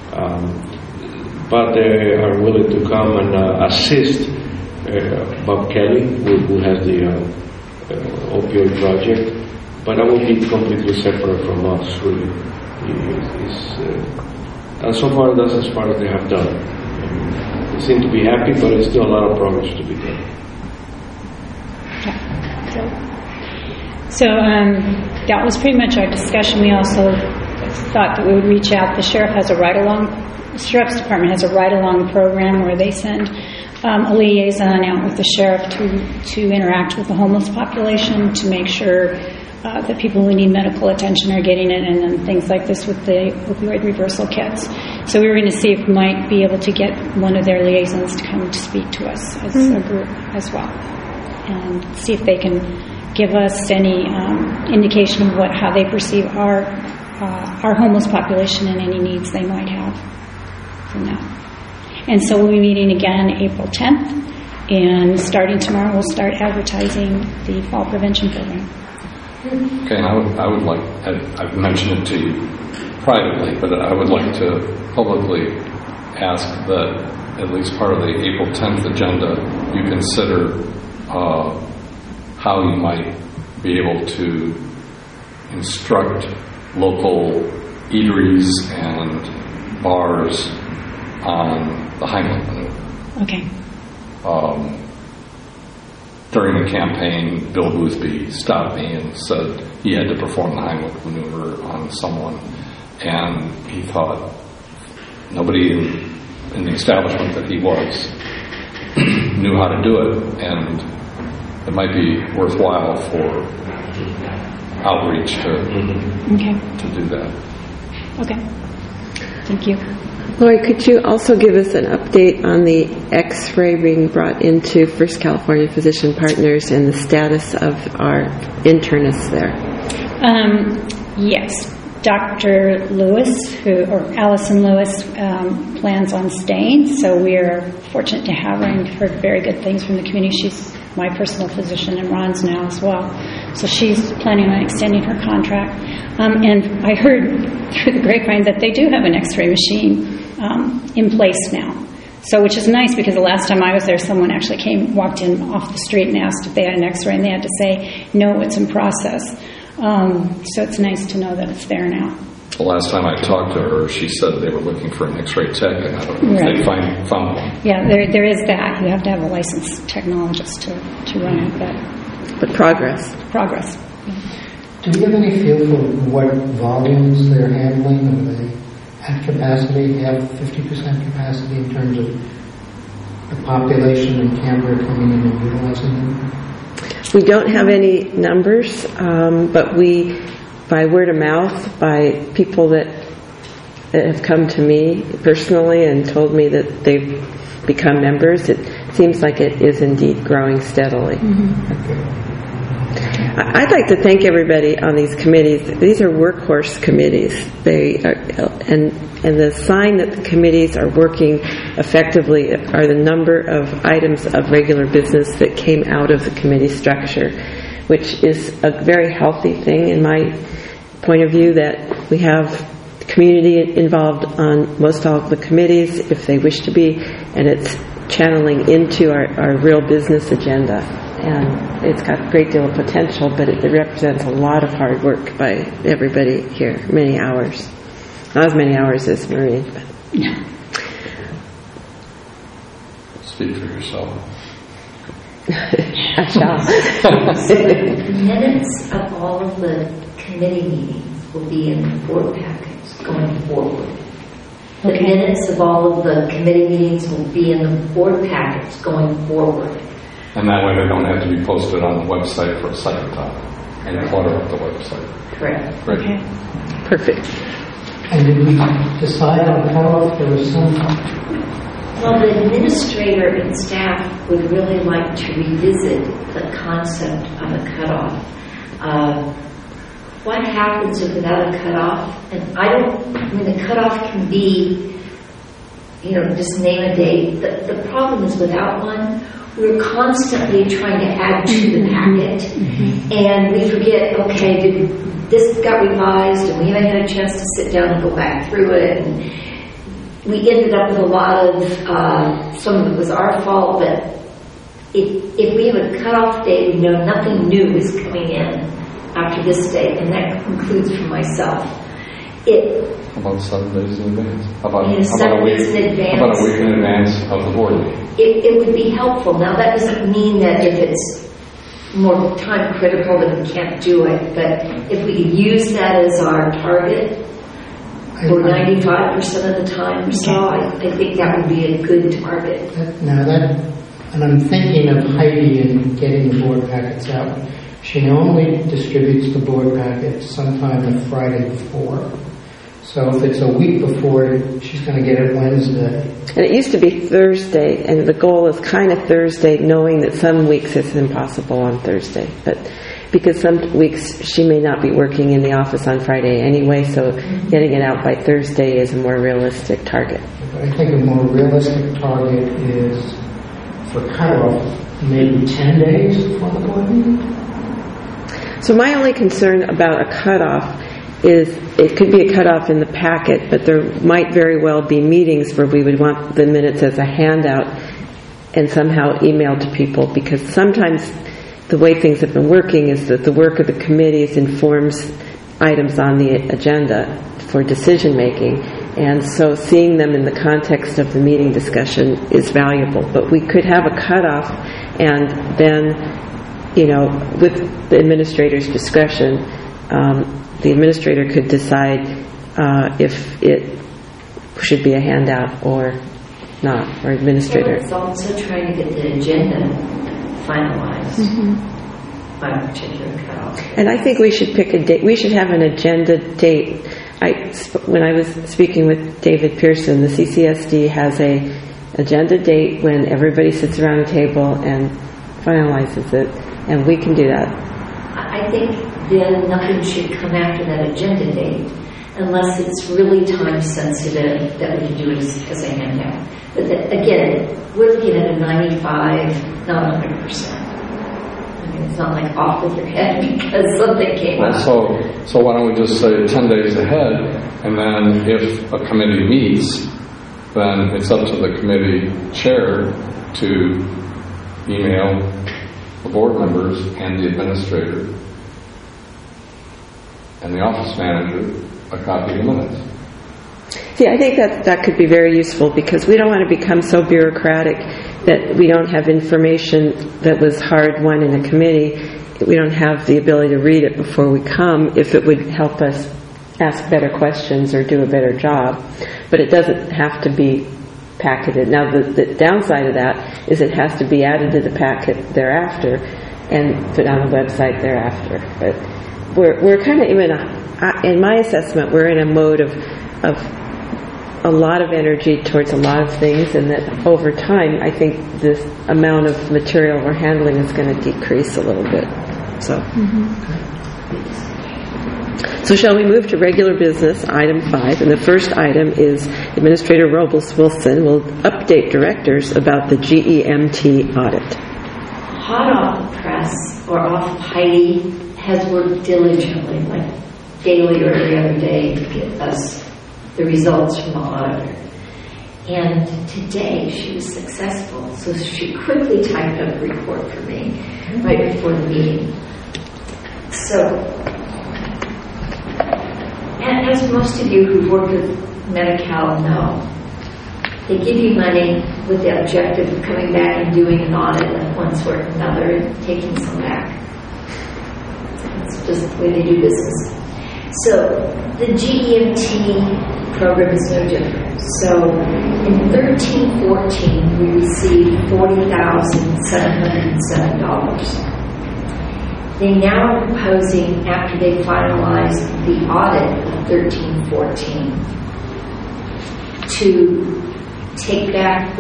but they are willing to come and assist Bob Kelly, who has the opioid project, but that will be completely separate from us, really. And so far, that's as far as they have done. They seem to be happy, but there's still a lot of progress to be done. So that was pretty much our discussion. We also thought that we would reach out. The Sheriff's Department has a ride-along program where they send a liaison out with the sheriff to interact with the homeless population, to make sure that people who need medical attention are getting it, and then things like this with the opioid reversal kits. So we were going to see if we might be able to get one of their liaisons to come to speak to us as a group as well, and see if they can give us any indication of how they perceive our homeless population and any needs they might have from that. And so we'll be meeting again April 10th, and starting tomorrow we'll start advertising the fall prevention program. Okay, and I would like, I've mentioned it to you privately, but I would like to publicly ask that at least part of the April 10th agenda, you consider how you might be able to instruct local eateries and bars on the Heimlich maneuver. Okay. During the campaign, Bill Boothby stopped me and said he had to perform the Heimlich maneuver on someone, and he thought nobody in the establishment that he was knew how to do it, and it might be worthwhile for outreach to do that. Okay. Thank you. Lori, could you also give us an update on the X-ray being brought into First California Physician Partners and the status of our internists there? Yes. Dr. Lewis, or Allison Lewis, plans on staying, so we are fortunate to have her and heard very good things from the community. She's my personal physician and Ron's now as well. So she's planning on extending her contract. And I heard through the grapevine that they do have an X-ray machine in place now. So, which is nice, because the last time I was there, someone actually walked in off the street and asked if they had an X-ray, and they had to say, no, it's in process. So it's nice to know that it's there now. The last time I talked to her, she said they were looking for an X-ray tech, and I don't know if they found one. Yeah, there is that. You have to have a licensed technologist to run it, but progress. Progress. Do you have any feel for what volumes they're handling? Are they at capacity, have 50% capacity in terms of the population in Canberra coming in and utilizing them? We don't have any numbers, but we, by word of mouth, by people that have come to me personally and told me that they've become members, it seems like it is indeed growing steadily. Mm-hmm. I'd like to thank everybody on these committees. These are workhorse committees. They are, and the sign that the committees are working effectively are the number of items of regular business that came out of the committee structure, which is a very healthy thing in my point of view, that we have community involved on most all of the committees if they wish to be, and it's channeling into our real business agenda. And it's got a great deal of potential, but it represents a lot of hard work by everybody here, many hours. Not as many hours as Maureen. But. Speak for yourself. I shall. So the minutes of all of the committee meetings will be in the board packets going forward. The minutes of all of the committee meetings will be in the board packets going forward. And that way they don't have to be posted on the website for a second time and clutter up the website. Correct. Great. Okay. Perfect. And did we decide on cutoff? There was some... Well, the administrator and staff would really like to revisit the concept of a cutoff. What happens if without a cutoff? And the cutoff can be, just name a date. The problem is without one, we're constantly trying to add to the packet, and we forget, okay, this got revised, and we haven't had a chance to sit down and go back through it, and we ended up with a lot of, some of it was our fault, but if we have a cutoff date, we know nothing new is coming in after this date, and that includes for myself. About 7 days in advance. About a week in advance of the board meeting. It would be helpful. Now, that doesn't mean that if it's more time critical that we can't do it, but if we could use that as our target for 95% of the time or so, I think that would be a good target. And I'm thinking of Heidi and getting the board packets out. She normally distributes the board packets sometime the Friday before. So if it's a week before, she's going to get it Wednesday. And it used to be Thursday, and the goal is kind of Thursday, knowing that some weeks it's impossible on Thursday. But because some weeks she may not be working in the office on Friday anyway, so getting it out by Thursday is a more realistic target. But I think a more realistic target is for cutoff, maybe 10 days before the board meeting. So my only concern about a cutoff is it could be a cutoff in the packet, but there might very well be meetings where we would want the minutes as a handout and somehow emailed to people, because sometimes the way things have been working is that the work of the committees informs items on the agenda for decision making, and so seeing them in the context of the meeting discussion is valuable. But we could have a cutoff, and then, with the administrator's discretion, the administrator could decide if it should be a handout or not, or administrator. Well, it's also trying to get the agenda finalized by a particular cutoff. And I think we should pick a date. We should have an agenda date when I was speaking with David Pearson, the CCSD has a agenda date when everybody sits around a table and finalizes it, and we can do that. I think then nothing should come after that agenda date unless it's really time sensitive that we can do it as a handout. But again, we're looking at a 95, not 100%. I mean, it's not like off with your head because something came up. So why don't we just say 10 days ahead, and then if a committee meets, then it's up to the committee chair to email the board members and the administrator and the office manager a copy of the minutes. See, I think that could be very useful because we don't want to become so bureaucratic that we don't have information that was hard won in a committee. We don't have the ability to read it before we come if it would help us ask better questions or do a better job. But it doesn't have to be packeted. Now, the downside of that is it has to be added to the packet thereafter and put on the website thereafter. But we're kind of in my assessment, we're in a mode of a lot of energy towards a lot of things, and that over time, I think this amount of material we're handling is going to decrease a little bit. So shall we move to regular business, item 5? And the first item is Administrator Robles Wilson will update directors about the GEMT audit. Hot off the press, or off Heidi, has worked diligently, like daily or every other day, to get us the results from the auditor. And today she was successful, so she quickly typed up a report for me right before the meeting. So, and as most of you who've worked with Medi-Cal know, they give you money with the objective of coming back and doing an audit of one sort or another and taking some back. It's just the way they do business. So the GEMT program is no different. So in 13-14, we received $40,707. They now are proposing, after they finalize the audit of 13-14, to take back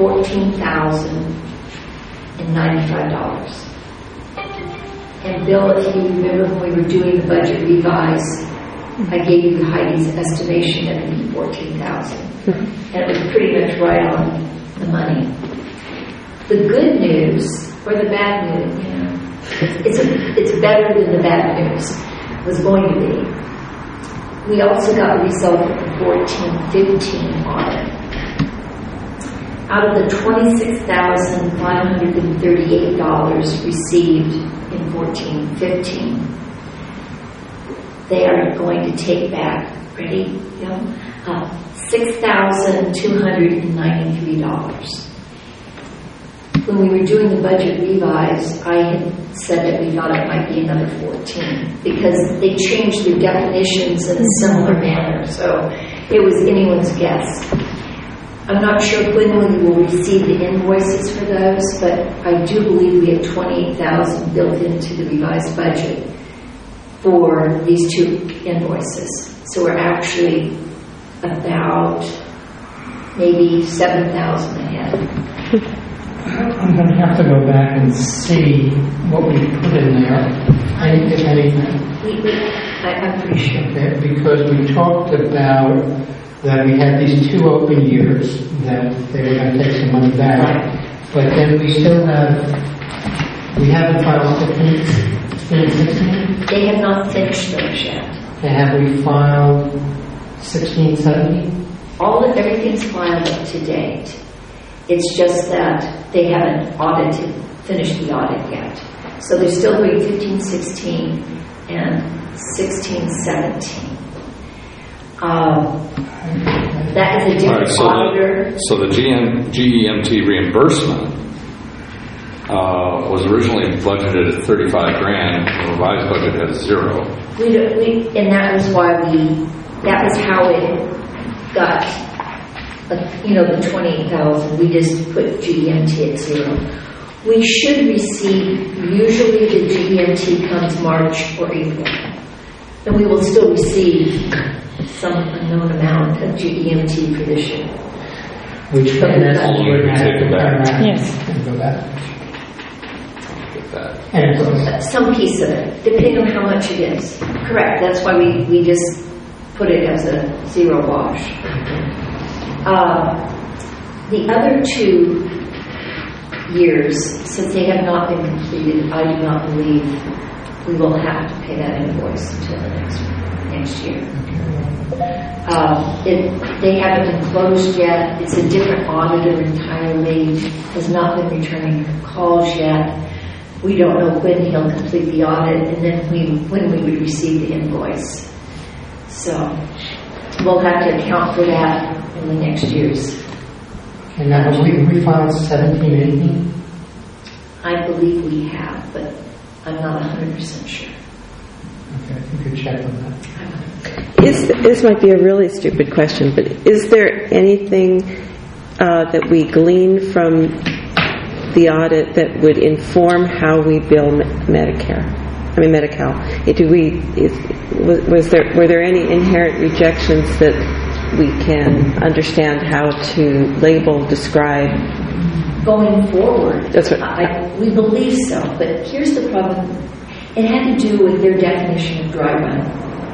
$14,095. And Bill, if you remember when we were doing the budget revise, I gave you Heidi's estimation of the $14,000. And it was pretty much right on the money. The good news, or the bad news, you know, it's better than the bad news was going to be. We also got a result of the 14-15 audit. Out of the $26,538 received in 14-15, they are going to take back, ready? $6,293. When we were doing the budget revise, I had said that we thought it might be another 14 because they changed their definitions in a similar manner. So it was anyone's guess. I'm not sure when we will receive the invoices for those, but I do believe we have $28,000 built into the revised budget for these two invoices. So we're actually about maybe $7,000 ahead. I'm going to have to go back and see what we put in there, if anything. I'm pretty sure. Okay, because we talked about that we had these 2 open years that they were going to take some money back. Right. But then we haven't filed 15, 16? They have not finished those yet. And have we filed 16, 17? Everything's filed up to date. It's just that they haven't finished the audit yet. So they're still doing 15-16 and 16-17. That is a different auditor. So the GEMT reimbursement was originally budgeted at $35,000. The revised budget has $0. And that was how it got, the $28,000. We just put GEMT at $0. We should receive, usually the GEMT comes March or April. And we will still receive some unknown amount of GEMT for this year. Which in essence we're going to have to turn around Yes. and go back. Get that. And of course, Some piece of it, depending on how much it is. Correct, that's why we just put it as a zero wash. The other 2 years, since they have not been completed, I do not believe we will have to pay that invoice until the next year. They haven't been closed yet. It's a different auditor entirely. Has not been returning calls yet. We don't know when he'll complete the audit, and then when we would receive the invoice. So we'll have to account for that in the next years. and now we filed 17, 18. I believe we have, but I'm not 100% sure. Okay, if you could check on that. This might be a really stupid question, but is there anything that we glean from the audit that would inform how we bill Medicare? I mean Medi-Cal. Were there any inherent rejections that we can understand how to label, describe? Going forward, That's what we believe so, but here's the problem. It had to do with their definition of dry run.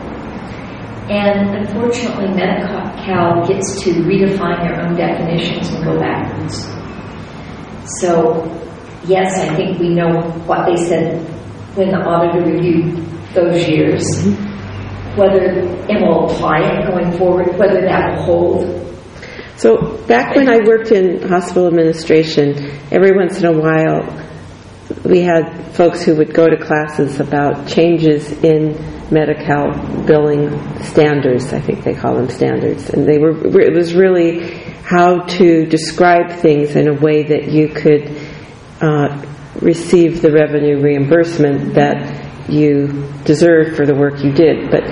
And unfortunately, Medi-Cal gets to redefine their own definitions and go backwards. So, yes, I think we know what they said when the auditor reviewed those years. And we'll apply it going forward, whether that will hold. So back when I worked in hospital administration, every once in a while we had folks who would go to classes about changes in Medi-Cal billing standards. I think they call them standards, and it was really how to describe things in a way that you could receive the revenue reimbursement that you deserve for the work you did. But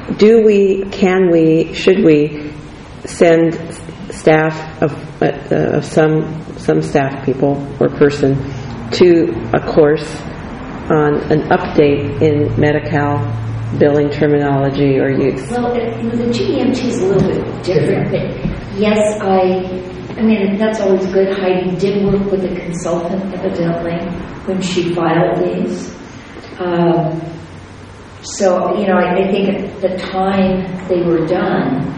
should we send staff of some staff people or person to a course on an update in Medi-Cal billing terminology or use? Well, the GEMT is a little bit different, but yes, I mean, that's always good. Heidi did work with a consultant, evidently, when she filed these. So, I think at the time they were done,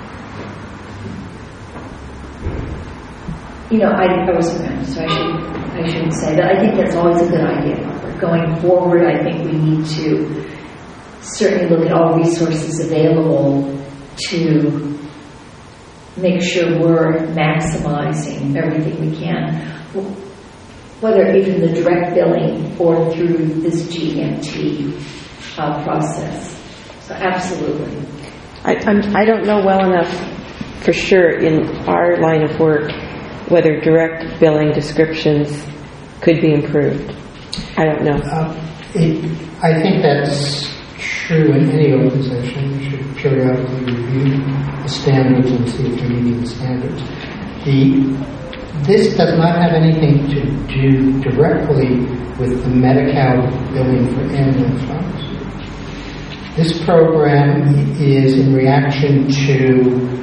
I wasn't around, so I shouldn't say that. I think that's always a good idea. Going forward, I think we need to certainly look at all resources available to make sure we're maximizing everything we can, whether even the direct billing or through this GMT process. So absolutely. I don't know well enough for sure in our line of work whether direct billing descriptions could be improved. I don't know. I think that's true in any organization. You should periodically review the standards and see if you're meeting the standards. This does not have anything to do directly with the Medi-Cal billing for ambulance funds. This program is in reaction to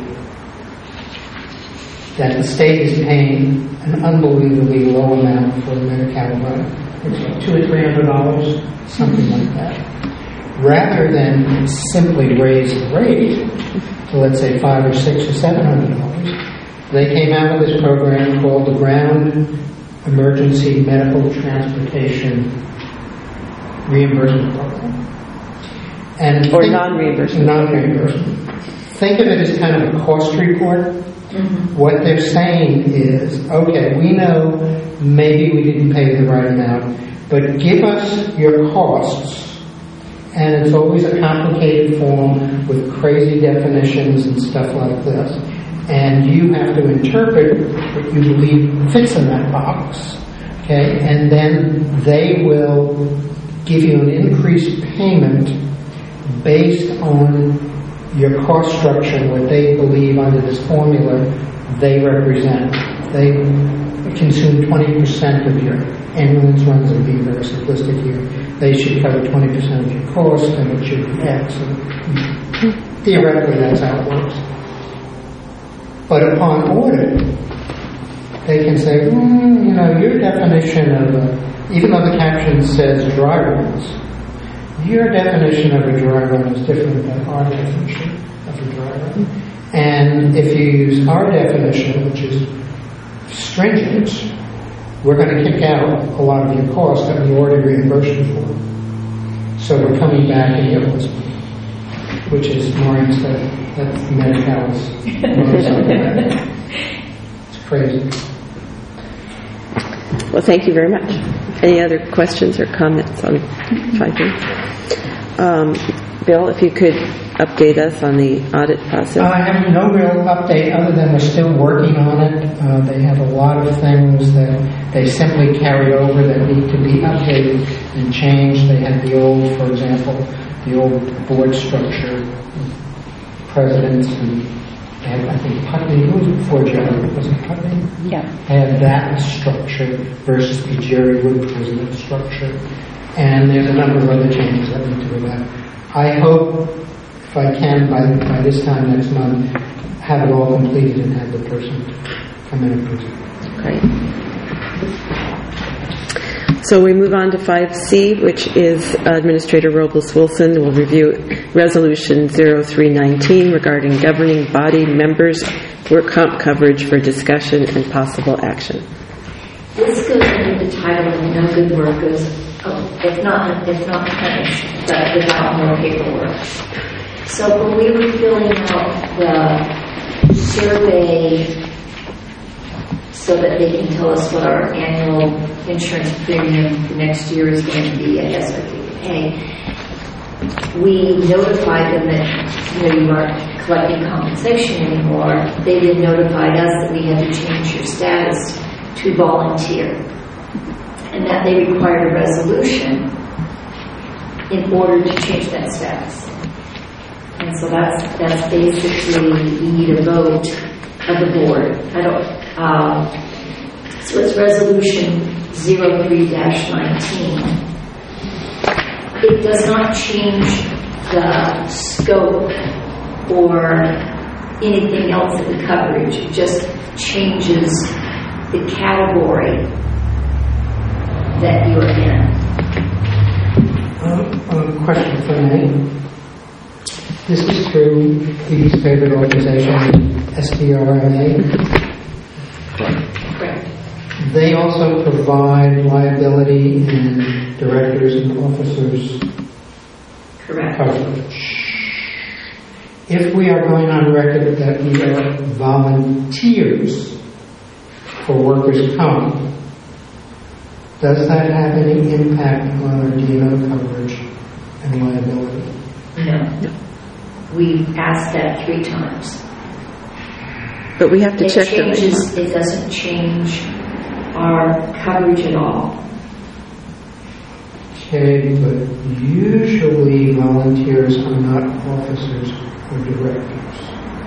that the state is paying an unbelievably low amount for the Medi-Cal run. It's like $200 or $300, something like that. Rather than simply raise the rate to, let's say, $500 or $600 or $700, they came out with this program called the Ground Emergency Medical Transportation Reimbursement Program. Or non-reimbursement. Non-reimbursement. Think of it as kind of a cost report. Mm-hmm. What they're saying is, okay, we know maybe we didn't pay the right amount, but give us your costs. And it's always a complicated form with crazy definitions and stuff like this. And you have to interpret what you believe fits in that box. Okay? And then they will give you an increased payment based on your cost structure, what they believe under this formula they represent. consume 20% of your ambulance runs, and being very simplistic here, they should cover 20% of your cost, and it should be X. So theoretically, that's how it works. But upon audit, they can say, your definition of, even though the caption says dry runs, your definition of a dry run is different than our definition of a dry run. And if you use our definition, which is stringent, we're going to kick out a lot of your costs that we already reimbursed you for. So we're coming back and give us, which is Maureen said, that's Medi-Cal's. It's crazy. Well, thank you very much. Any other questions or comments on 5B? Bill, if you could update us on the audit process. I have no real update other than we're still working on it. They have a lot of things that they simply carried over that need to be updated and changed. They had the old, for example, the old board structure, presidents, and they had, I think, Putney, who was it before Jerry? Was it Putney? Yeah. They had that structure versus the Jerry Wood president structure. And there's a number of other changes that need to go back. I hope, if I can, by this time next month, have it all completed and have the person come in and present. Great. So we move on to 5C, which is Administrator Robles-Wilson will review Resolution 0319 regarding governing body members' work comp coverage for discussion and possible action. This goes under the title of No Good Work Goes, it's not penance, but without more paperwork. So when we were filling out the survey so that they can tell us what our annual insurance premium for next year is going to be, I guess, what they can pay, we notified them that you aren't collecting compensation anymore. They then notified us that we had to change your status to volunteer, and that they required a resolution in order to change that status. And so that's basically, we need a vote of the board. So it's Resolution 03-19. It does not change the scope or anything else of the coverage. It just changes the category that you're in. A question for me. This is through Phoebe's favorite organization, SDRMA. Correct. They also provide liability and directors and officers Correct. coverage. If we are going on record that we are volunteers for workers' comp, does that have any impact on our D&O coverage and liability? No. We've asked that 3 times. But we have to check them. It doesn't change our coverage at all. Okay, but usually volunteers are not officers or directors.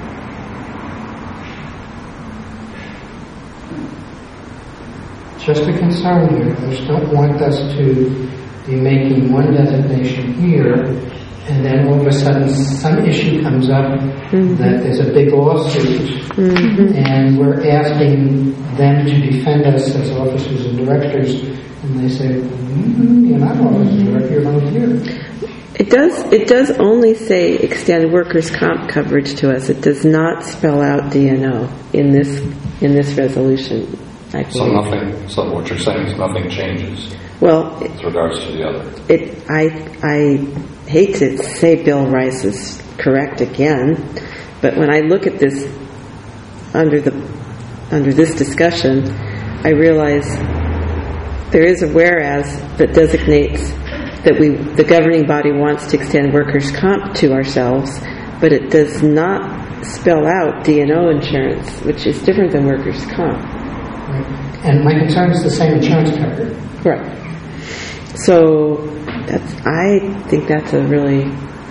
Just a concern here. I just don't want us to be making one designation here, and then all of a sudden some issue comes up that there's a big lawsuit, and we're asking them to defend us as officers and directors, and they say, you're not officers, you're volunteer. It does only say extend workers' comp coverage to us. It does not spell out D&O in this resolution. So what you're saying is nothing changes. Well, with regards to the other. I hate to say Bill Rice is correct again, but when I look at this under this discussion, I realize there is a whereas that designates that the governing body wants to extend workers' comp to ourselves, but it does not spell out D&O insurance, which is different than workers' comp. Right. And my concern is the same insurance coverage. Right. So I think that's a really...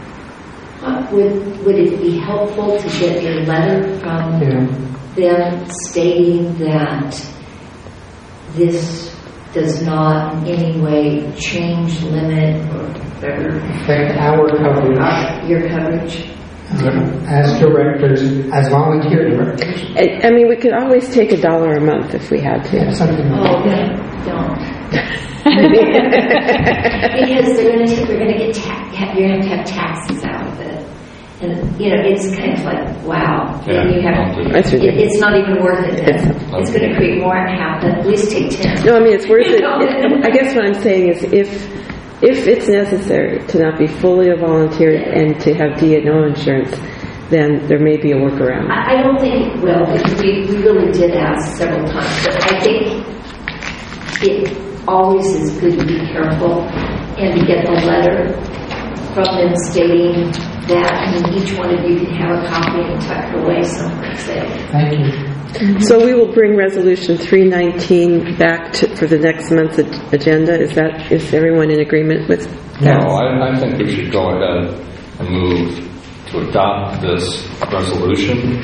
Would it be helpful to get a letter from them stating that this does not in any way change, limit, or whatever Affect our coverage your coverage? as directors, as volunteer directors. I mean, we could always take $1 a month if we had to. Something like Oh, don't. Because they're going to get you're going to have taxes out of it, and it's kind of like wow. Yeah, You have, That's ridiculous. it's not even worth it. Then. It's going to create more happen. At least take 10. No, I mean, it's worth it. I guess what I'm saying is if it's necessary to not be fully a volunteer and to have D&O insurance, then there may be a workaround. I don't think it will, because we really did ask several times, but I think it always is good to be careful and to get a letter from them stating that, and each one of you can have a copy and tuck it away somewhere safe. Thank you. So we will bring Resolution 319 back for the next month's agenda. Is everyone in agreement with that? No, I think we should go ahead and move to adopt this resolution,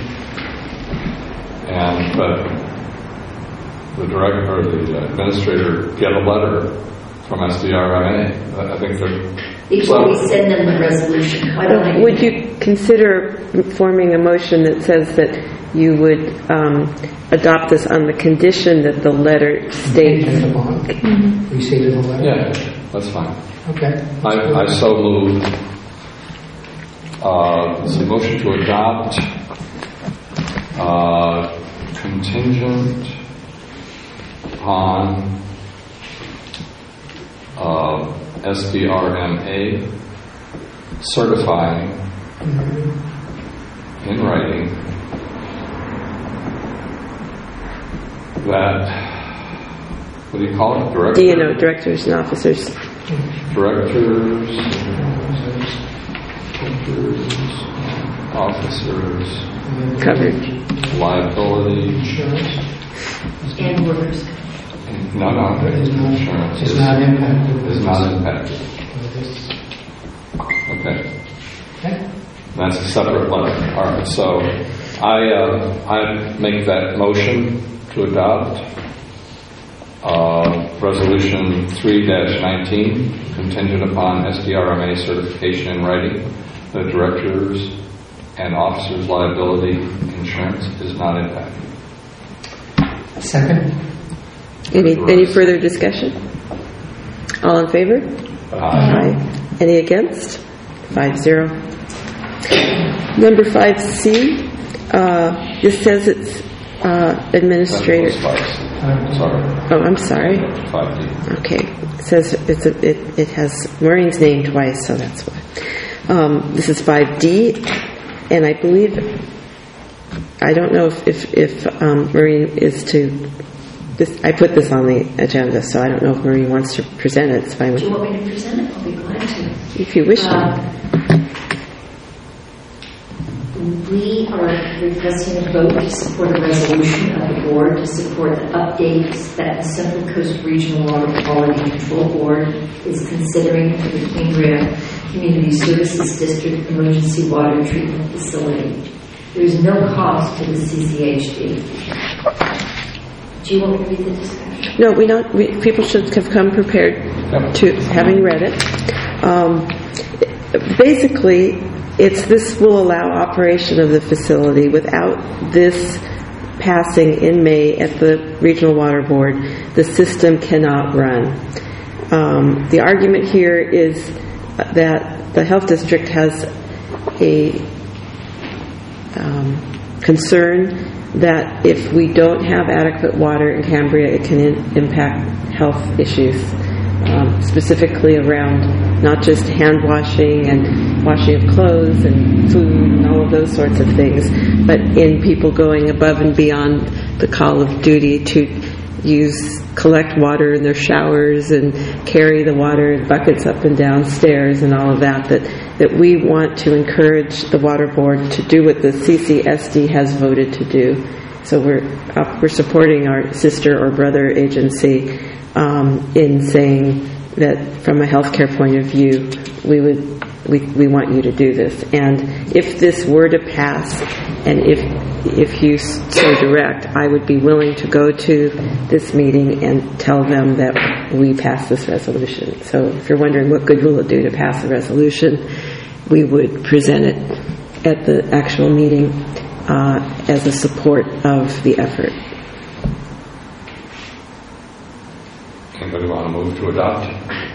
but the director or the administrator get a letter from SDRMA. I think they're... Before we send them the resolution, why don't I... Would you consider forming a motion that says that you would adopt this on the condition that the letter states... Contingent upon receipt of the letter? Yeah, that's fine. Okay. I so move. It's a motion to adopt contingent upon SDRMA certifying in writing that, what do you call it? Director? Directors and officers. Directors, officers, Coverage. liability, And workers. no, insurance It's not impacted. is not impacted. Okay. Okay. That's a separate letter. All right, so I make that motion to adopt Resolution 3-19, contingent upon SDRMA certification in writing that directors and officers' liability insurance is not impacted. Second? Any further discussion? All in favor? Aye. Any against? 5-0. Number 5C, this says it's administrator. Sorry. Oh, I'm sorry. 5D. Okay. It says it has Maureen's name twice, so that's why. This is 5D, and I believe, I don't know if Maureen is to. I put this on the agenda, so I don't know if Maureen wants to present it. It's fine with Do you want me to present it? I'll be glad to. if you wish to. We are requesting a vote to support a resolution of the board to support the updates that the Central Coast Regional Water Quality Control Board is considering for the Cambria Community Services District Emergency Water Treatment Facility. There is no cost to the CCHD. Do you want me to read the discussion? No, people should have come prepared to having read it. Basically, this will allow operation of the facility without this passing in May at the Regional Water Board. The system cannot run. The argument here is that the Health District has a concern that if we don't have adequate water in Cambria, it can impact health issues, specifically around not just hand washing and washing of clothes and food and all of those sorts of things, but in people going above and beyond the call of duty to collect water in their showers and carry the water in buckets up and down stairs and all of that we want to encourage the water board to do what the CCSD has voted to do. So we're supporting our sister or brother agency in saying that from a healthcare point of view, we would we want you to do this. And if this were to pass, and if you so direct, I would be willing to go to this meeting and tell them that we passed this resolution. So if you're wondering what good will it do to pass a resolution, we would present it at the actual meeting as a support of the effort. Anybody want to move to adopt?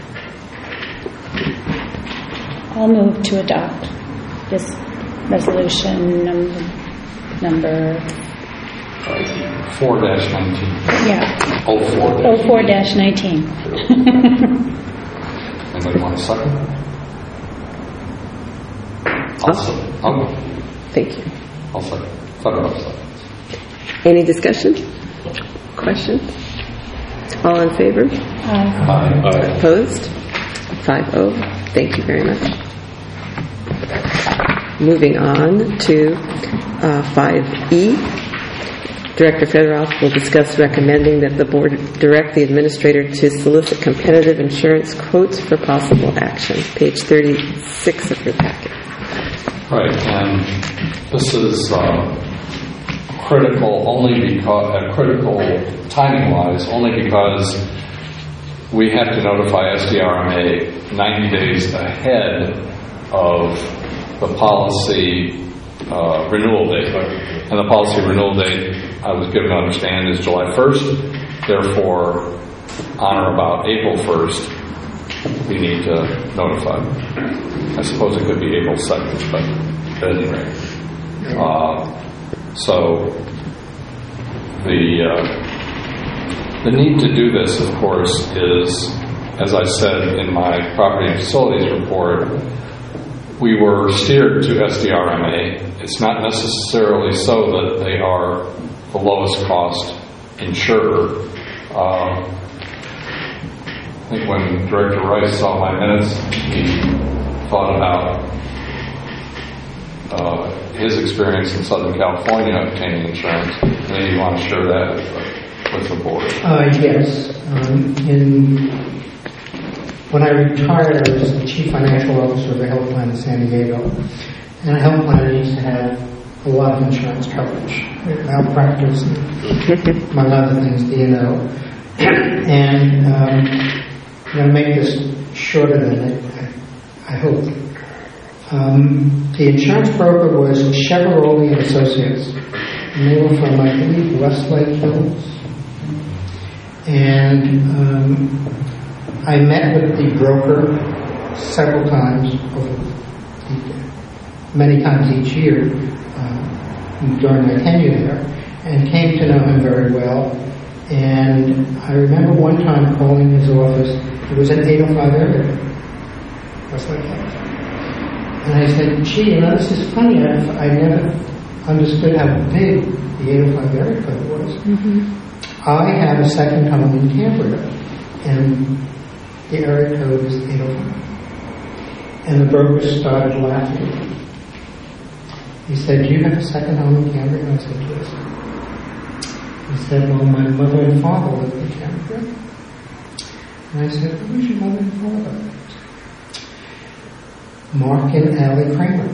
I'll move to adopt this resolution number 4-19. yeah, 04-19. 04-19. Anybody want a second? I'll Thank you. I'll second. I'll second. Any discussion? Questions? All in favor? Aye. Opposed? 5-0. Thank you very much. Moving on to 5E. Director Federoff will discuss recommending that the board direct the administrator to solicit competitive insurance quotes for possible action. Page 36 of your packet. Right, and this is critical timing-wise, only because we have to notify SDRMA 90 days ahead of the policy renewal date. And the policy renewal date, I was given to understand, is July 1st. Therefore, on or about April 1st, we need to notify. I suppose it could be April 2nd, but at any rate. So the need to do this, of course, is, as I said in my property and facilities report, we were steered to SDRMA. It's not necessarily so that they are the lowest cost insurer. I think when Director Rice saw my minutes, he thought about his experience in Southern California obtaining insurance. Maybe you want to share that with the board. Yes. When I retired, I was the chief financial officer of a health plan in San Diego. And a health plan needs to have a lot of insurance coverage, malpractice, among other things, D&O. And I'm going to make this shorter than I hope. The insurance broker was Chevrolet and Associates. And they were from, I believe, Westlake Hills. And I met with the broker several times, many times each year during my tenure there, and came to know him very well. And I remember one time calling his office. It was in 805 area, Westlake Hills. And I said, gee, this is funny. I never understood how big the 805 area code was. Mm-hmm. I have a second home in Cambria, and the area code is 805. And the broker started laughing. He said, do you have a second home in Cambria? And I said, yes. He said, well, my mother and father lived in Cambria. And I said, who's your mother and father? Mark and Allie Kramer.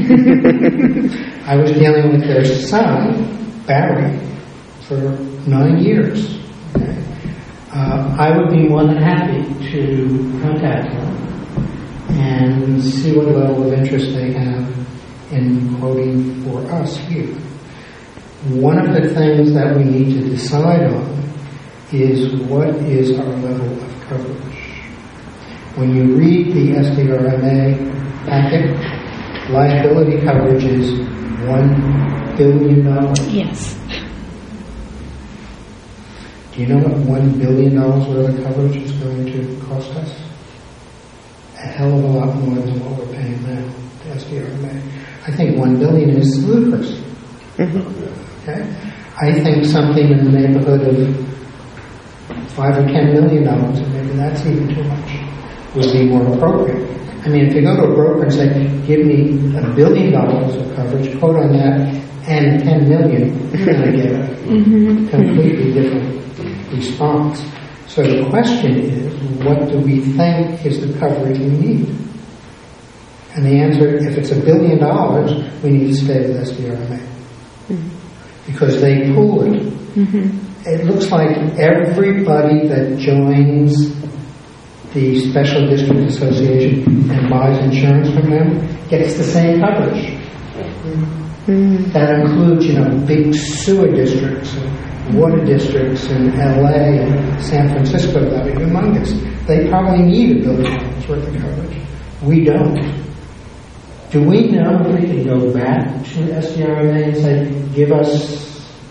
I was dealing with their son, Barry, for 9 years. Okay? I would be more than happy to contact them and see what level of interest they have in quoting for us here. One of the things that we need to decide on is what is our level of coverage. When you read the SDRMA packet, liability coverage is $1 billion. Yes. Do you know what $1 billion worth of coverage is going to cost us? A hell of a lot more than what we're paying now to SDRMA. I think $1 billion is ludicrous. Okay? I think something in the neighborhood of $5 or $10 million, and maybe that's even too much, would be more appropriate. I mean, if you go to a broker and say, give me $1 billion of coverage, quote on that, and $10 million, you're going to get a completely different response. So the question is, what do we think is the coverage we need? And the answer, if it's $1 billion, we need to stay with SDRMA. Because they pool it. It looks like everybody that joins the Special District Association and buys insurance from them gets the same coverage. That includes, big sewer districts and water districts in LA and San Francisco that are humongous. They probably need $1 billion worth of coverage. We don't. Do we know if we can go back to SDRMA and say, give us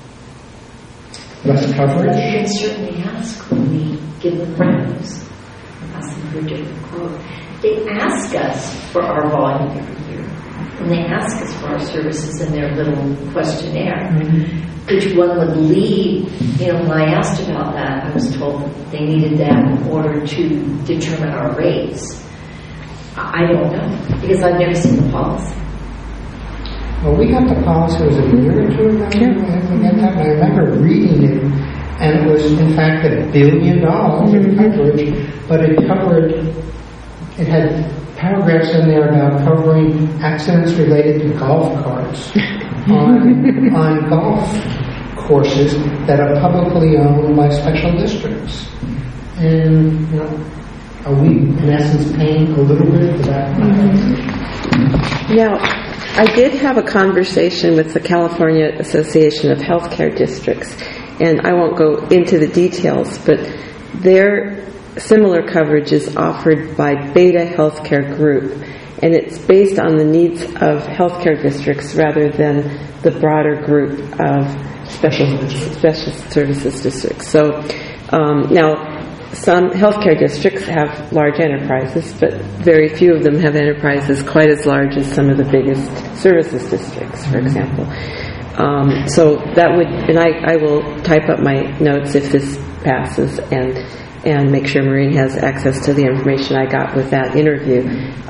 less coverage? They can certainly ask when we give them revenues. Ask them for a different quote. They ask us for our volume every year. And they ask us for our services in their little questionnaire. Which one would believe, when I asked about that, I was told that they needed that in order to determine our rates. I don't know, because I've never seen the policy. Well, we got the policy, was it a year or two ago? And I remember reading it, and it was, in fact, $1 billion in coverage, but it had paragraphs in there about covering accidents related to golf carts on golf courses that are publicly owned by special districts. And, are we, in essence, paying a little bit for that? Now, I did have a conversation with the California Association of Healthcare Districts, and I won't go into the details, but their similar coverage is offered by Beta Healthcare Group, and it's based on the needs of healthcare districts rather than the broader group of special services districts. So now, some healthcare districts have large enterprises, but very few of them have enterprises quite as large as some of the biggest services districts, for example. So that would, and I will type up my notes if this passes and make sure Maureen has access to the information I got with that interview.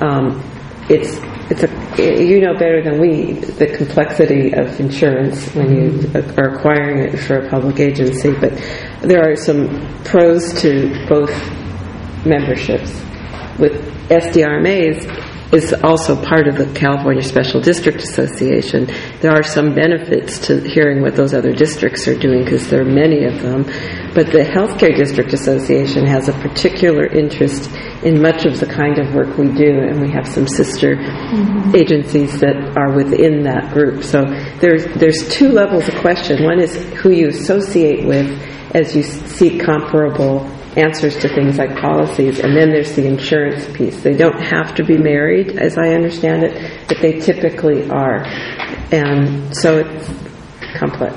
You know better than we the complexity of insurance when you are acquiring it for a public agency, but there are some pros to both memberships. With SDRMA's is also part of the California Special District Association. There are some benefits to hearing what those other districts are doing because there are many of them. But the Healthcare District Association has a particular interest in much of the kind of work we do, and we have some sister agencies that are within that group. So there's two levels of question. One is who you associate with as you seek comparable answers to things like policies, and then there's the insurance piece. They don't have to be married, as I understand it, but they typically are. And so it's complex.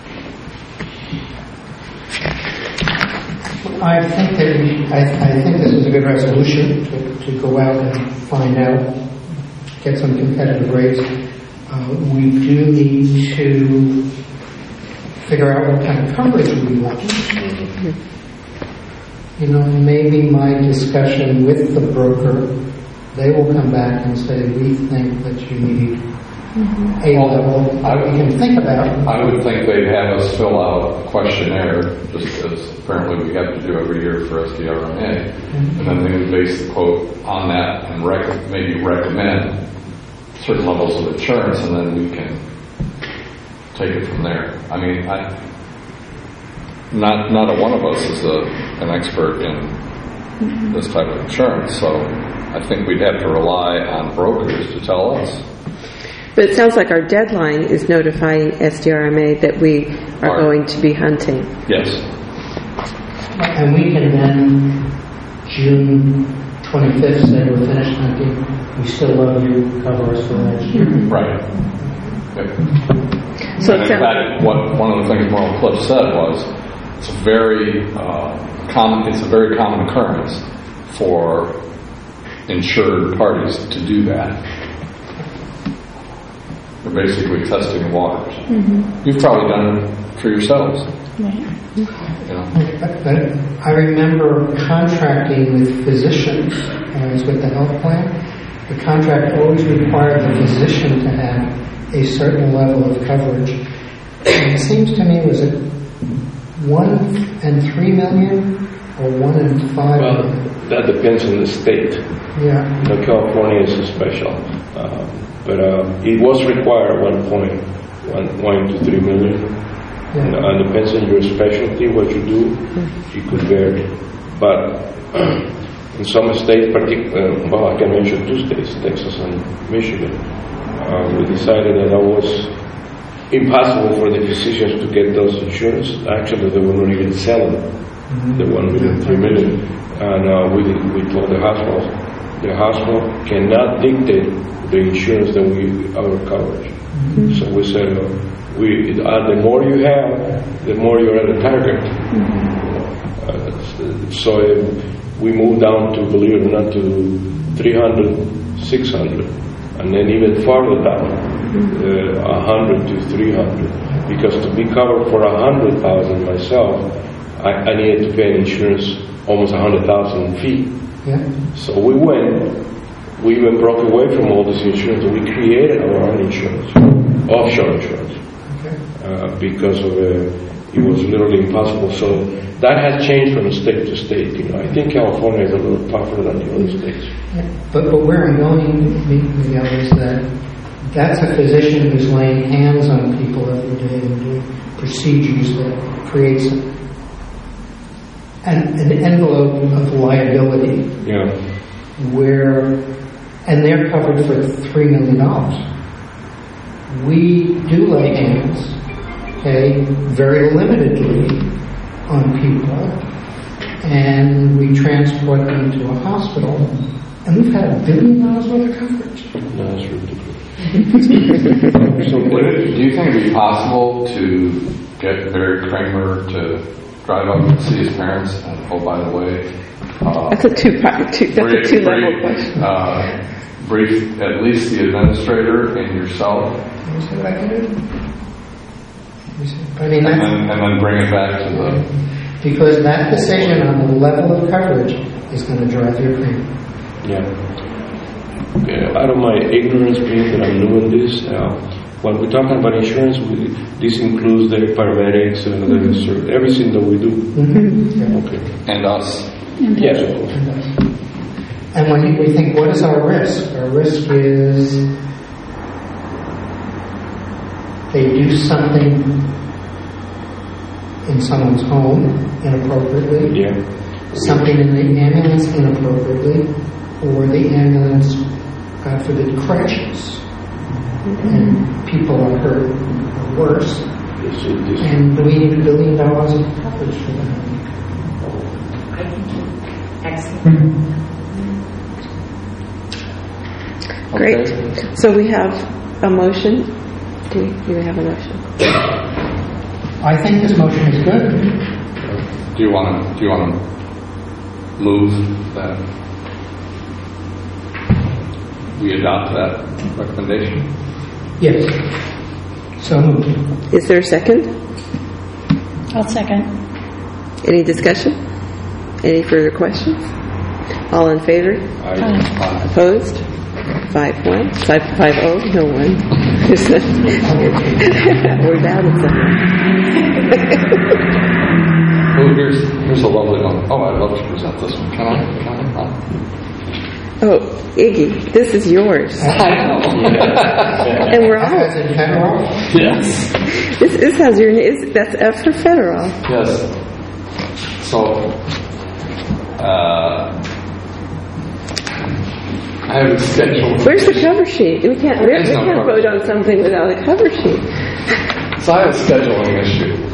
I think this is a good resolution to go out and find out, get some competitive rates. We do need to figure out what kind of coverage we want. Maybe my discussion with the broker, they will come back and say, we think that you need a level we can think about. I would think they'd have us fill out a questionnaire, just as apparently we have to do every year for SDRMA, and then they would base the quote on that and maybe recommend certain levels of insurance, and then we can take it from there. I mean, not a one of us is an expert in this type of insurance, so I think we'd have to rely on brokers to tell us. But it sounds like our deadline is notifying SDRMA that we are going to be hunting. Yes. And we can then, June 25th, say we're finished hunting, we still love you, cover us for next year. Right. Yep. So in fact, one of the things Merle Cliff said was, it's a very common occurrence for insured parties to do that. They're basically testing the waters. You've probably done it for yourselves. Right. But I remember contracting with physicians when I was with the health plan. The contract always required the physician to have a certain level of coverage. And it seems to me it was 1 and 3 million or 1 and 5 Well, million? that depends on the state. Yeah. California is special. But it was required at one point, 1 to 3 million. Yeah. And depends on your specialty, what you do, it could vary. But in some states, well, I can mention 2 states, Texas and Michigan, we decided that was impossible for the physicians to get those insurance. Actually, they were not even selling the 1 million, 3 million. And we told the hospital cannot dictate the insurance that our coverage. So we said, the more you have, the more you're at the target. So we moved down to, believe it or not, to 300, 600, and then even farther down, 100 to 300. Because to be covered for 100,000 myself, I needed to pay insurance almost 100,000 feet. Yeah. So we even broke away from all this insurance. We created our own insurance, offshore insurance, because of it was literally impossible. So that has changed from state to state. I think California is a little tougher than the other states. Yeah. But where I'm going, Miguel, is that's a physician who's laying hands on people every day and doing procedures that creates an envelope of liability. Yeah. And they're covered for $3 million. We do lay hands, very limitedly on people, and we transport them to a hospital, and we've had $1 billion worth of coverage. No, that's ridiculous. Do you think it'd be possible to get Barry Kramer to drive up and see his parents? And, oh, by the way, that's a two-level question. Brief at least the administrator and yourself. Let me see what I can do. And then bring it back to the... Because that decision on the level of coverage is going to drive your premium. Yeah. Out of my ignorance, being that I'm new in this, when we're talking about insurance, this includes the paramedics and everything that we do. Mm-hmm. Okay. And us. Yes, of course. And when we think, what is our risk? Our risk is they do something in someone's home inappropriately, something in the ambulance inappropriately, or the ambulance, God forbid, crashes, and people are hurt or worse. And do we need $1 billion of coverage for that? I think excellent. Great. So we have a motion. Do we have a motion? I think this motion is good. Do you want to move that we adopt that recommendation? Yes. So moved. Is there a second? I'll second. Any discussion? Any further questions? All in favor? Aye. Opposed? 5-1. 5-0. No one. We're down at Oh, here's a lovely one. Oh, I'd love to present this one. Can I? Oh, Iggy, this is yours. I know. And we're all... As in federal? Yes. This has your name. That's F for federal. Yes. So, I have a schedule. Where's the cover sheet? We can't vote on something without a cover sheet. So I have a scheduling issue.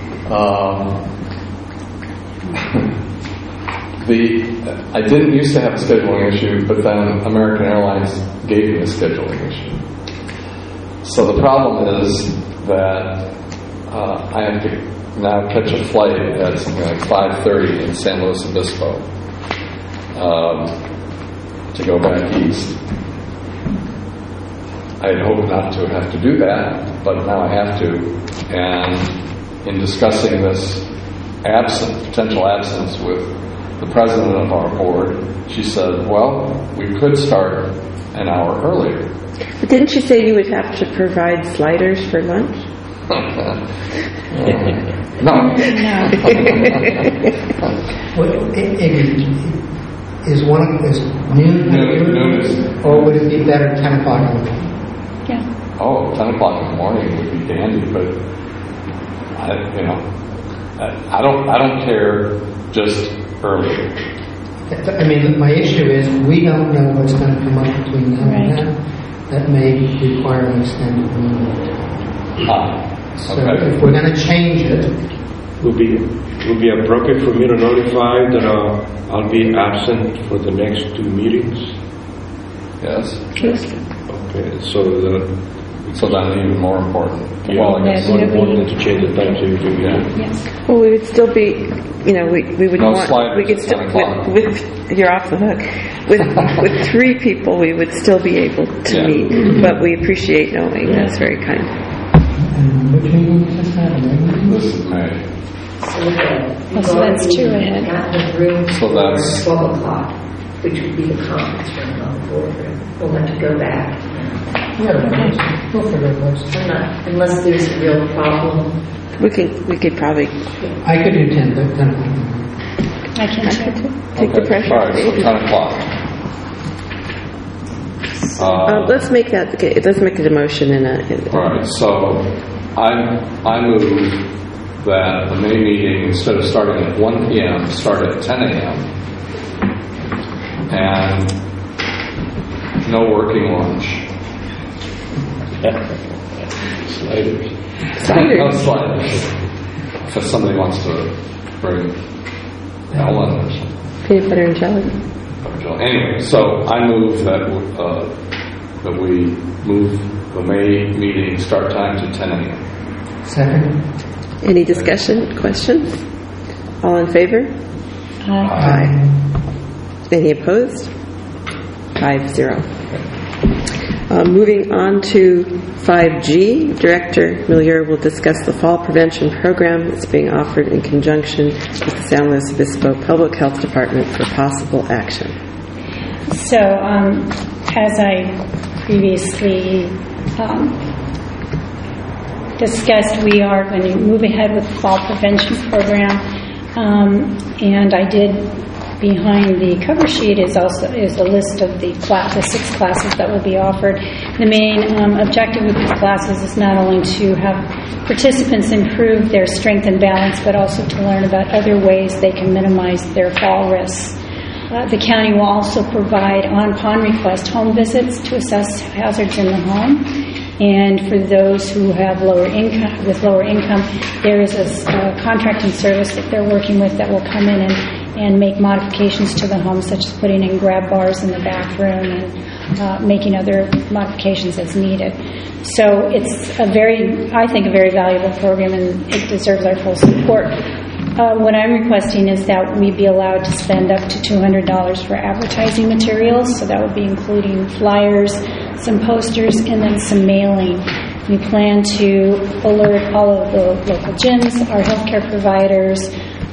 I didn't used to have a scheduling issue, but then American Airlines gave me a scheduling issue. So the problem is that I have to now catch a flight at something like 5:30 in San Luis Obispo to go back east. I had hoped not to have to do that, but now I have to. And in discussing this potential absence with the president of our board, she said, well, we could start an hour earlier. But didn't you say you would have to provide sliders for lunch? No. Is noon, Noon is. or would it be better 10 o'clock in the morning? Yeah. Oh, 10 o'clock in the morning would be dandy, but I don't care. Just early. I mean, my issue is we don't know what's going to come up between now and then. That may require an extended meeting. So Okay. if we're going to change it, Will be appropriate for me to notify that I'll be absent for the next 2 meetings. Yes. Okay, so So that's even more important. yeah, Well, I guess. it's more important to change the time so you can get. Yes. Well, we would still be, we would No want, sliders we could at still, 10 o'clock. with, you're off the hook. With 3 people, we would still be able to Yeah. meet, but we appreciate knowing. That's very kind. and which meeting is this happening? This is May. So that's 2 ahead. Got the room So for that's- 12 o'clock, which would be the conference room, not the boardroom. We'll have to go back. We'll figure it out. I'm not, unless there's a real problem. We could probably I could do 10 o'clock in the morning. I can too. take the pressure All off. right, so 10 o'clock. Let's make it a motion All right, so I move that the May meeting, instead of starting at 1 p.m., start at 10 a.m. and no working lunch. Sliders. No sliders. Because somebody wants to bring Ellen or something. peanut butter and jelly. Anyway, so I move that we move the May meeting start time to 10 a.m. Second? Any discussion, questions? All in favor? Aye. Any opposed? 5-0. Moving on to 5G, Director Milieu will discuss the fall prevention program that's being offered in conjunction with the San Luis Obispo Public Health Department for possible action. So, as I previously discussed, we are going to move ahead with the fall prevention program, and I did. Behind the cover sheet is a list of the 6 classes that will be offered. The main objective with these classes is not only to have participants improve their strength and balance, but also to learn about other ways they can minimize their fall risks. The county will also provide, upon request, home visits to assess hazards in the home. And for those who have lower income, there is a contracting service that they're working with that will come in and make modifications to the home, such as putting in grab bars in the bathroom and making other modifications as needed. So it's I think, a very valuable program, and it deserves our full support. What I'm requesting is that we be allowed to spend up to $200 for advertising materials, so that would be including flyers, some posters, and then some mailing. We plan to alert all of the local gyms, our healthcare providers,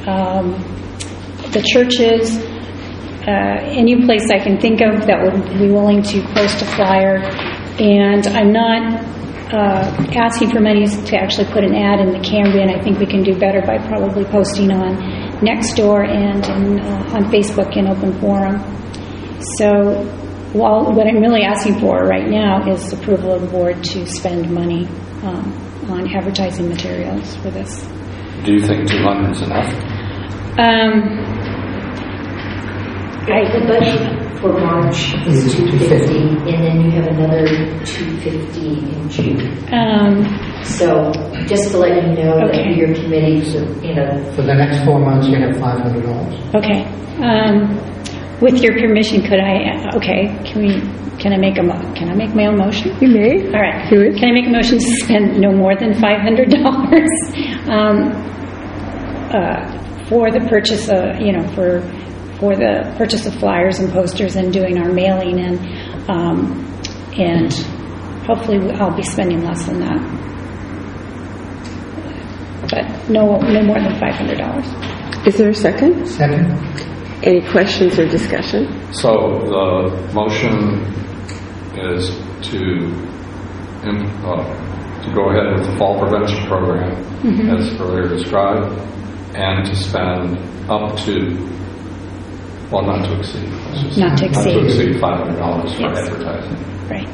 the churches, any place I can think of that would be willing to post a flyer. And I'm not asking for money to actually put an ad in the Cambrian. I think we can do better by probably posting on Nextdoor and on Facebook in open forum. So what I'm really asking for right now is approval of the board to spend money on advertising materials for this. Do you think 200 is enough? The budget for March is $250, and then you have another $250 in June. So just to let you know that your committee, For the next 4 months, you have $500. Okay. With your permission, can I make my own motion? You may. All right. Do it. Can I make a motion to spend no more than $500 for the purchase of, for the purchase of flyers and posters and doing our mailing, and hopefully I'll be spending less than that, but no more than $500. Is there a second? Second? Any questions or discussion? So the motion is to to go ahead with the fall prevention program as earlier described, and to spend up to, well, not to exceed. let's just say, Not to exceed. $500 for Yes. advertising. Right.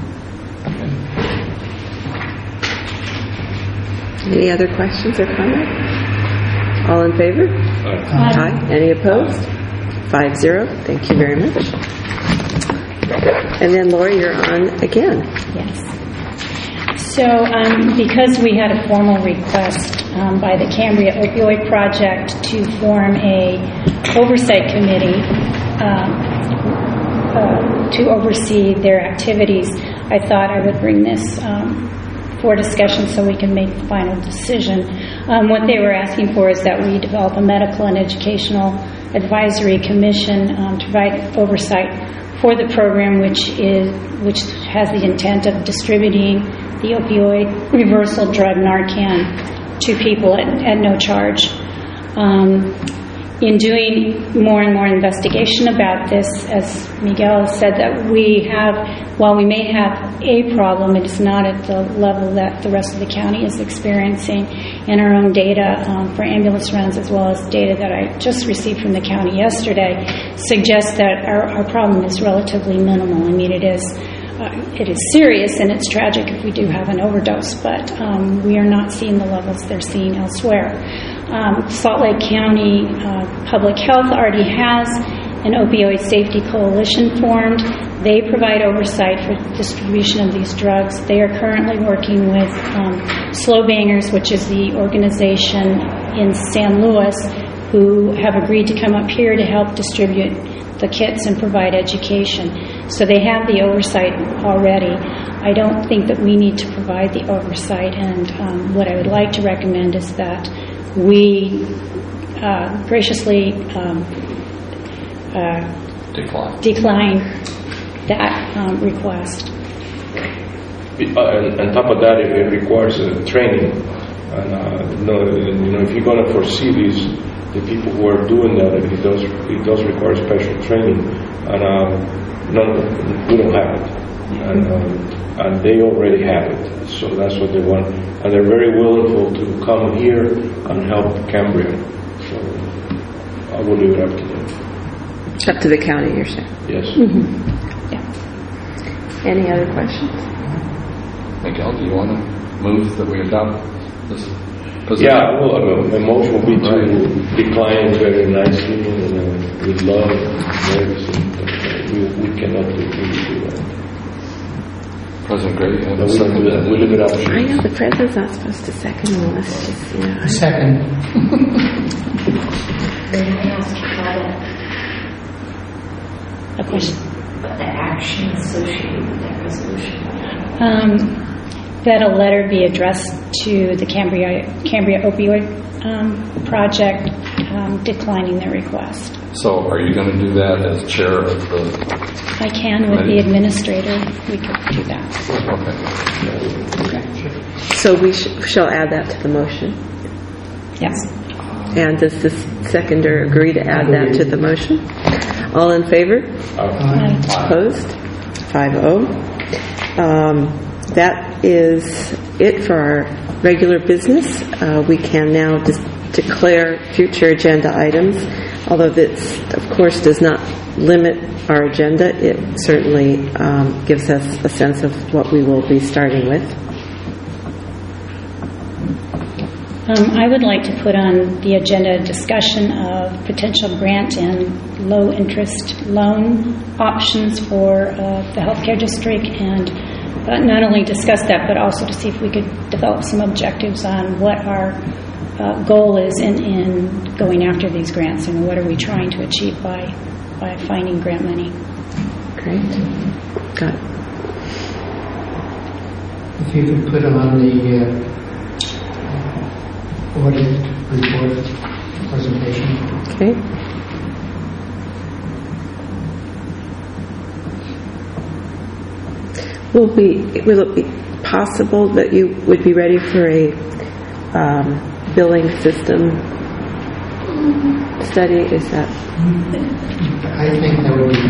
Any other questions or comments? All in favor? Aye. Any opposed? 5-0. Thank you very much. And then Laura, you're on again. Yes. So because we had a formal request by the Cambria Opioid Project to form a oversight committee to oversee their activities, I thought I would bring this for discussion so we can make the final decision. What they were asking for is that we develop a medical and educational advisory commission to provide oversight for the program, which has the intent of distributing the opioid reversal drug Narcan to people at no charge. In doing more and more investigation about this, as Miguel said, that while we may have a problem, it is not at the level that the rest of the county is experiencing. And our own data for ambulance runs, as well as data that I just received from the county yesterday, suggests that our problem is relatively minimal. I mean, it is serious and it's tragic if we do have an overdose, but we are not seeing the levels they're seeing elsewhere. Salt Lake County Public Health already has an opioid safety coalition formed. They provide oversight for distribution of these drugs. They are currently working with Slow Bangers, which is the organization in San Luis, who have agreed to come up here to help distribute the kits and provide education. So they have the oversight already. I don't think that we need to provide the oversight, and what I would like to recommend is that we graciously decline that request. On top of that, it requires training. And if you're going to foresee the people who are doing that, it does require special training, and we don't have it, and they already have it. So that's what they want, and they're very willing to come here and help Cambria. So I will leave it up to them. Up to the county, you're saying? Yes. Yeah. Any other questions? Miguel, do you want to move that we adopt this position? Yeah, well, my motion will be to decline very nicely and with love and everything. We cannot do that. President Gray, you have a We second? leave it up to I know the president's not supposed to second unless just, Second. May I ask A question? about the action associated with that resolution? That a letter be addressed to the Cambria Opioid Project declining their request. So are you going to do that as chair of the... I can with the administrator. We could do that. Okay. so we shall add that to the motion. Yes. And does the seconder agree to add that to the motion? All in favor? Opposed? 5-0. That is it for our regular business. We can now declare future agenda items. Although this, of course, does not limit our agenda, it certainly gives us a sense of what we will be starting with. I would like to put on the agenda a discussion of potential grant and low-interest loan options for the healthcare district, and not only discuss that, but also to see if we could develop some objectives on what our goal is in going after these grants and what are we trying to achieve by finding grant money. Great. Got it. If you could put on the audit report presentation. Okay. Will it be possible that you would be ready for a billing system study? Is that I think that would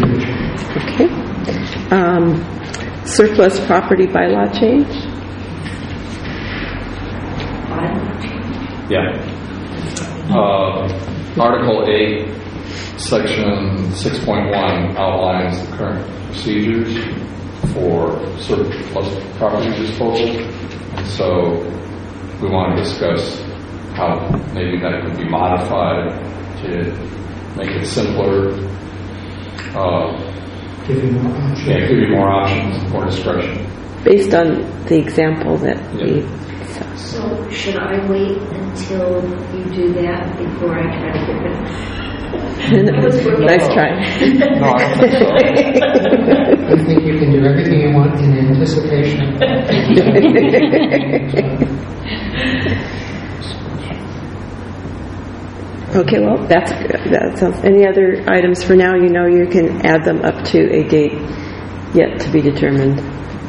be good. okay? Surplus property bylaw change. Yeah. Article 8, Section 6.1 outlines the current procedures for surplus property disposal. And so we want to discuss how maybe that could be modified to make it simpler. Give you more options. Yeah, give you more options, more discretion. Based on the example that we saw. So should I wait until you do that before I try to get it? Nice try. No, I don't think so. I think you can do everything you want in anticipation. Okay, well, that's good. That sounds. Any other items for now? You know, you can add them up to a date yet to be determined.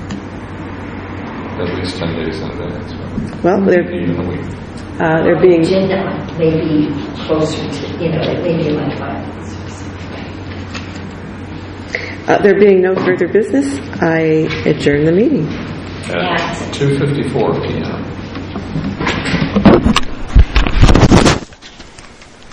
At least 10 days in advance. Right? Well, Even a week. they're being. Agenda may be closer to, maybe like 5 months. There being no further business, I adjourn the meeting. At 2:54 p.m.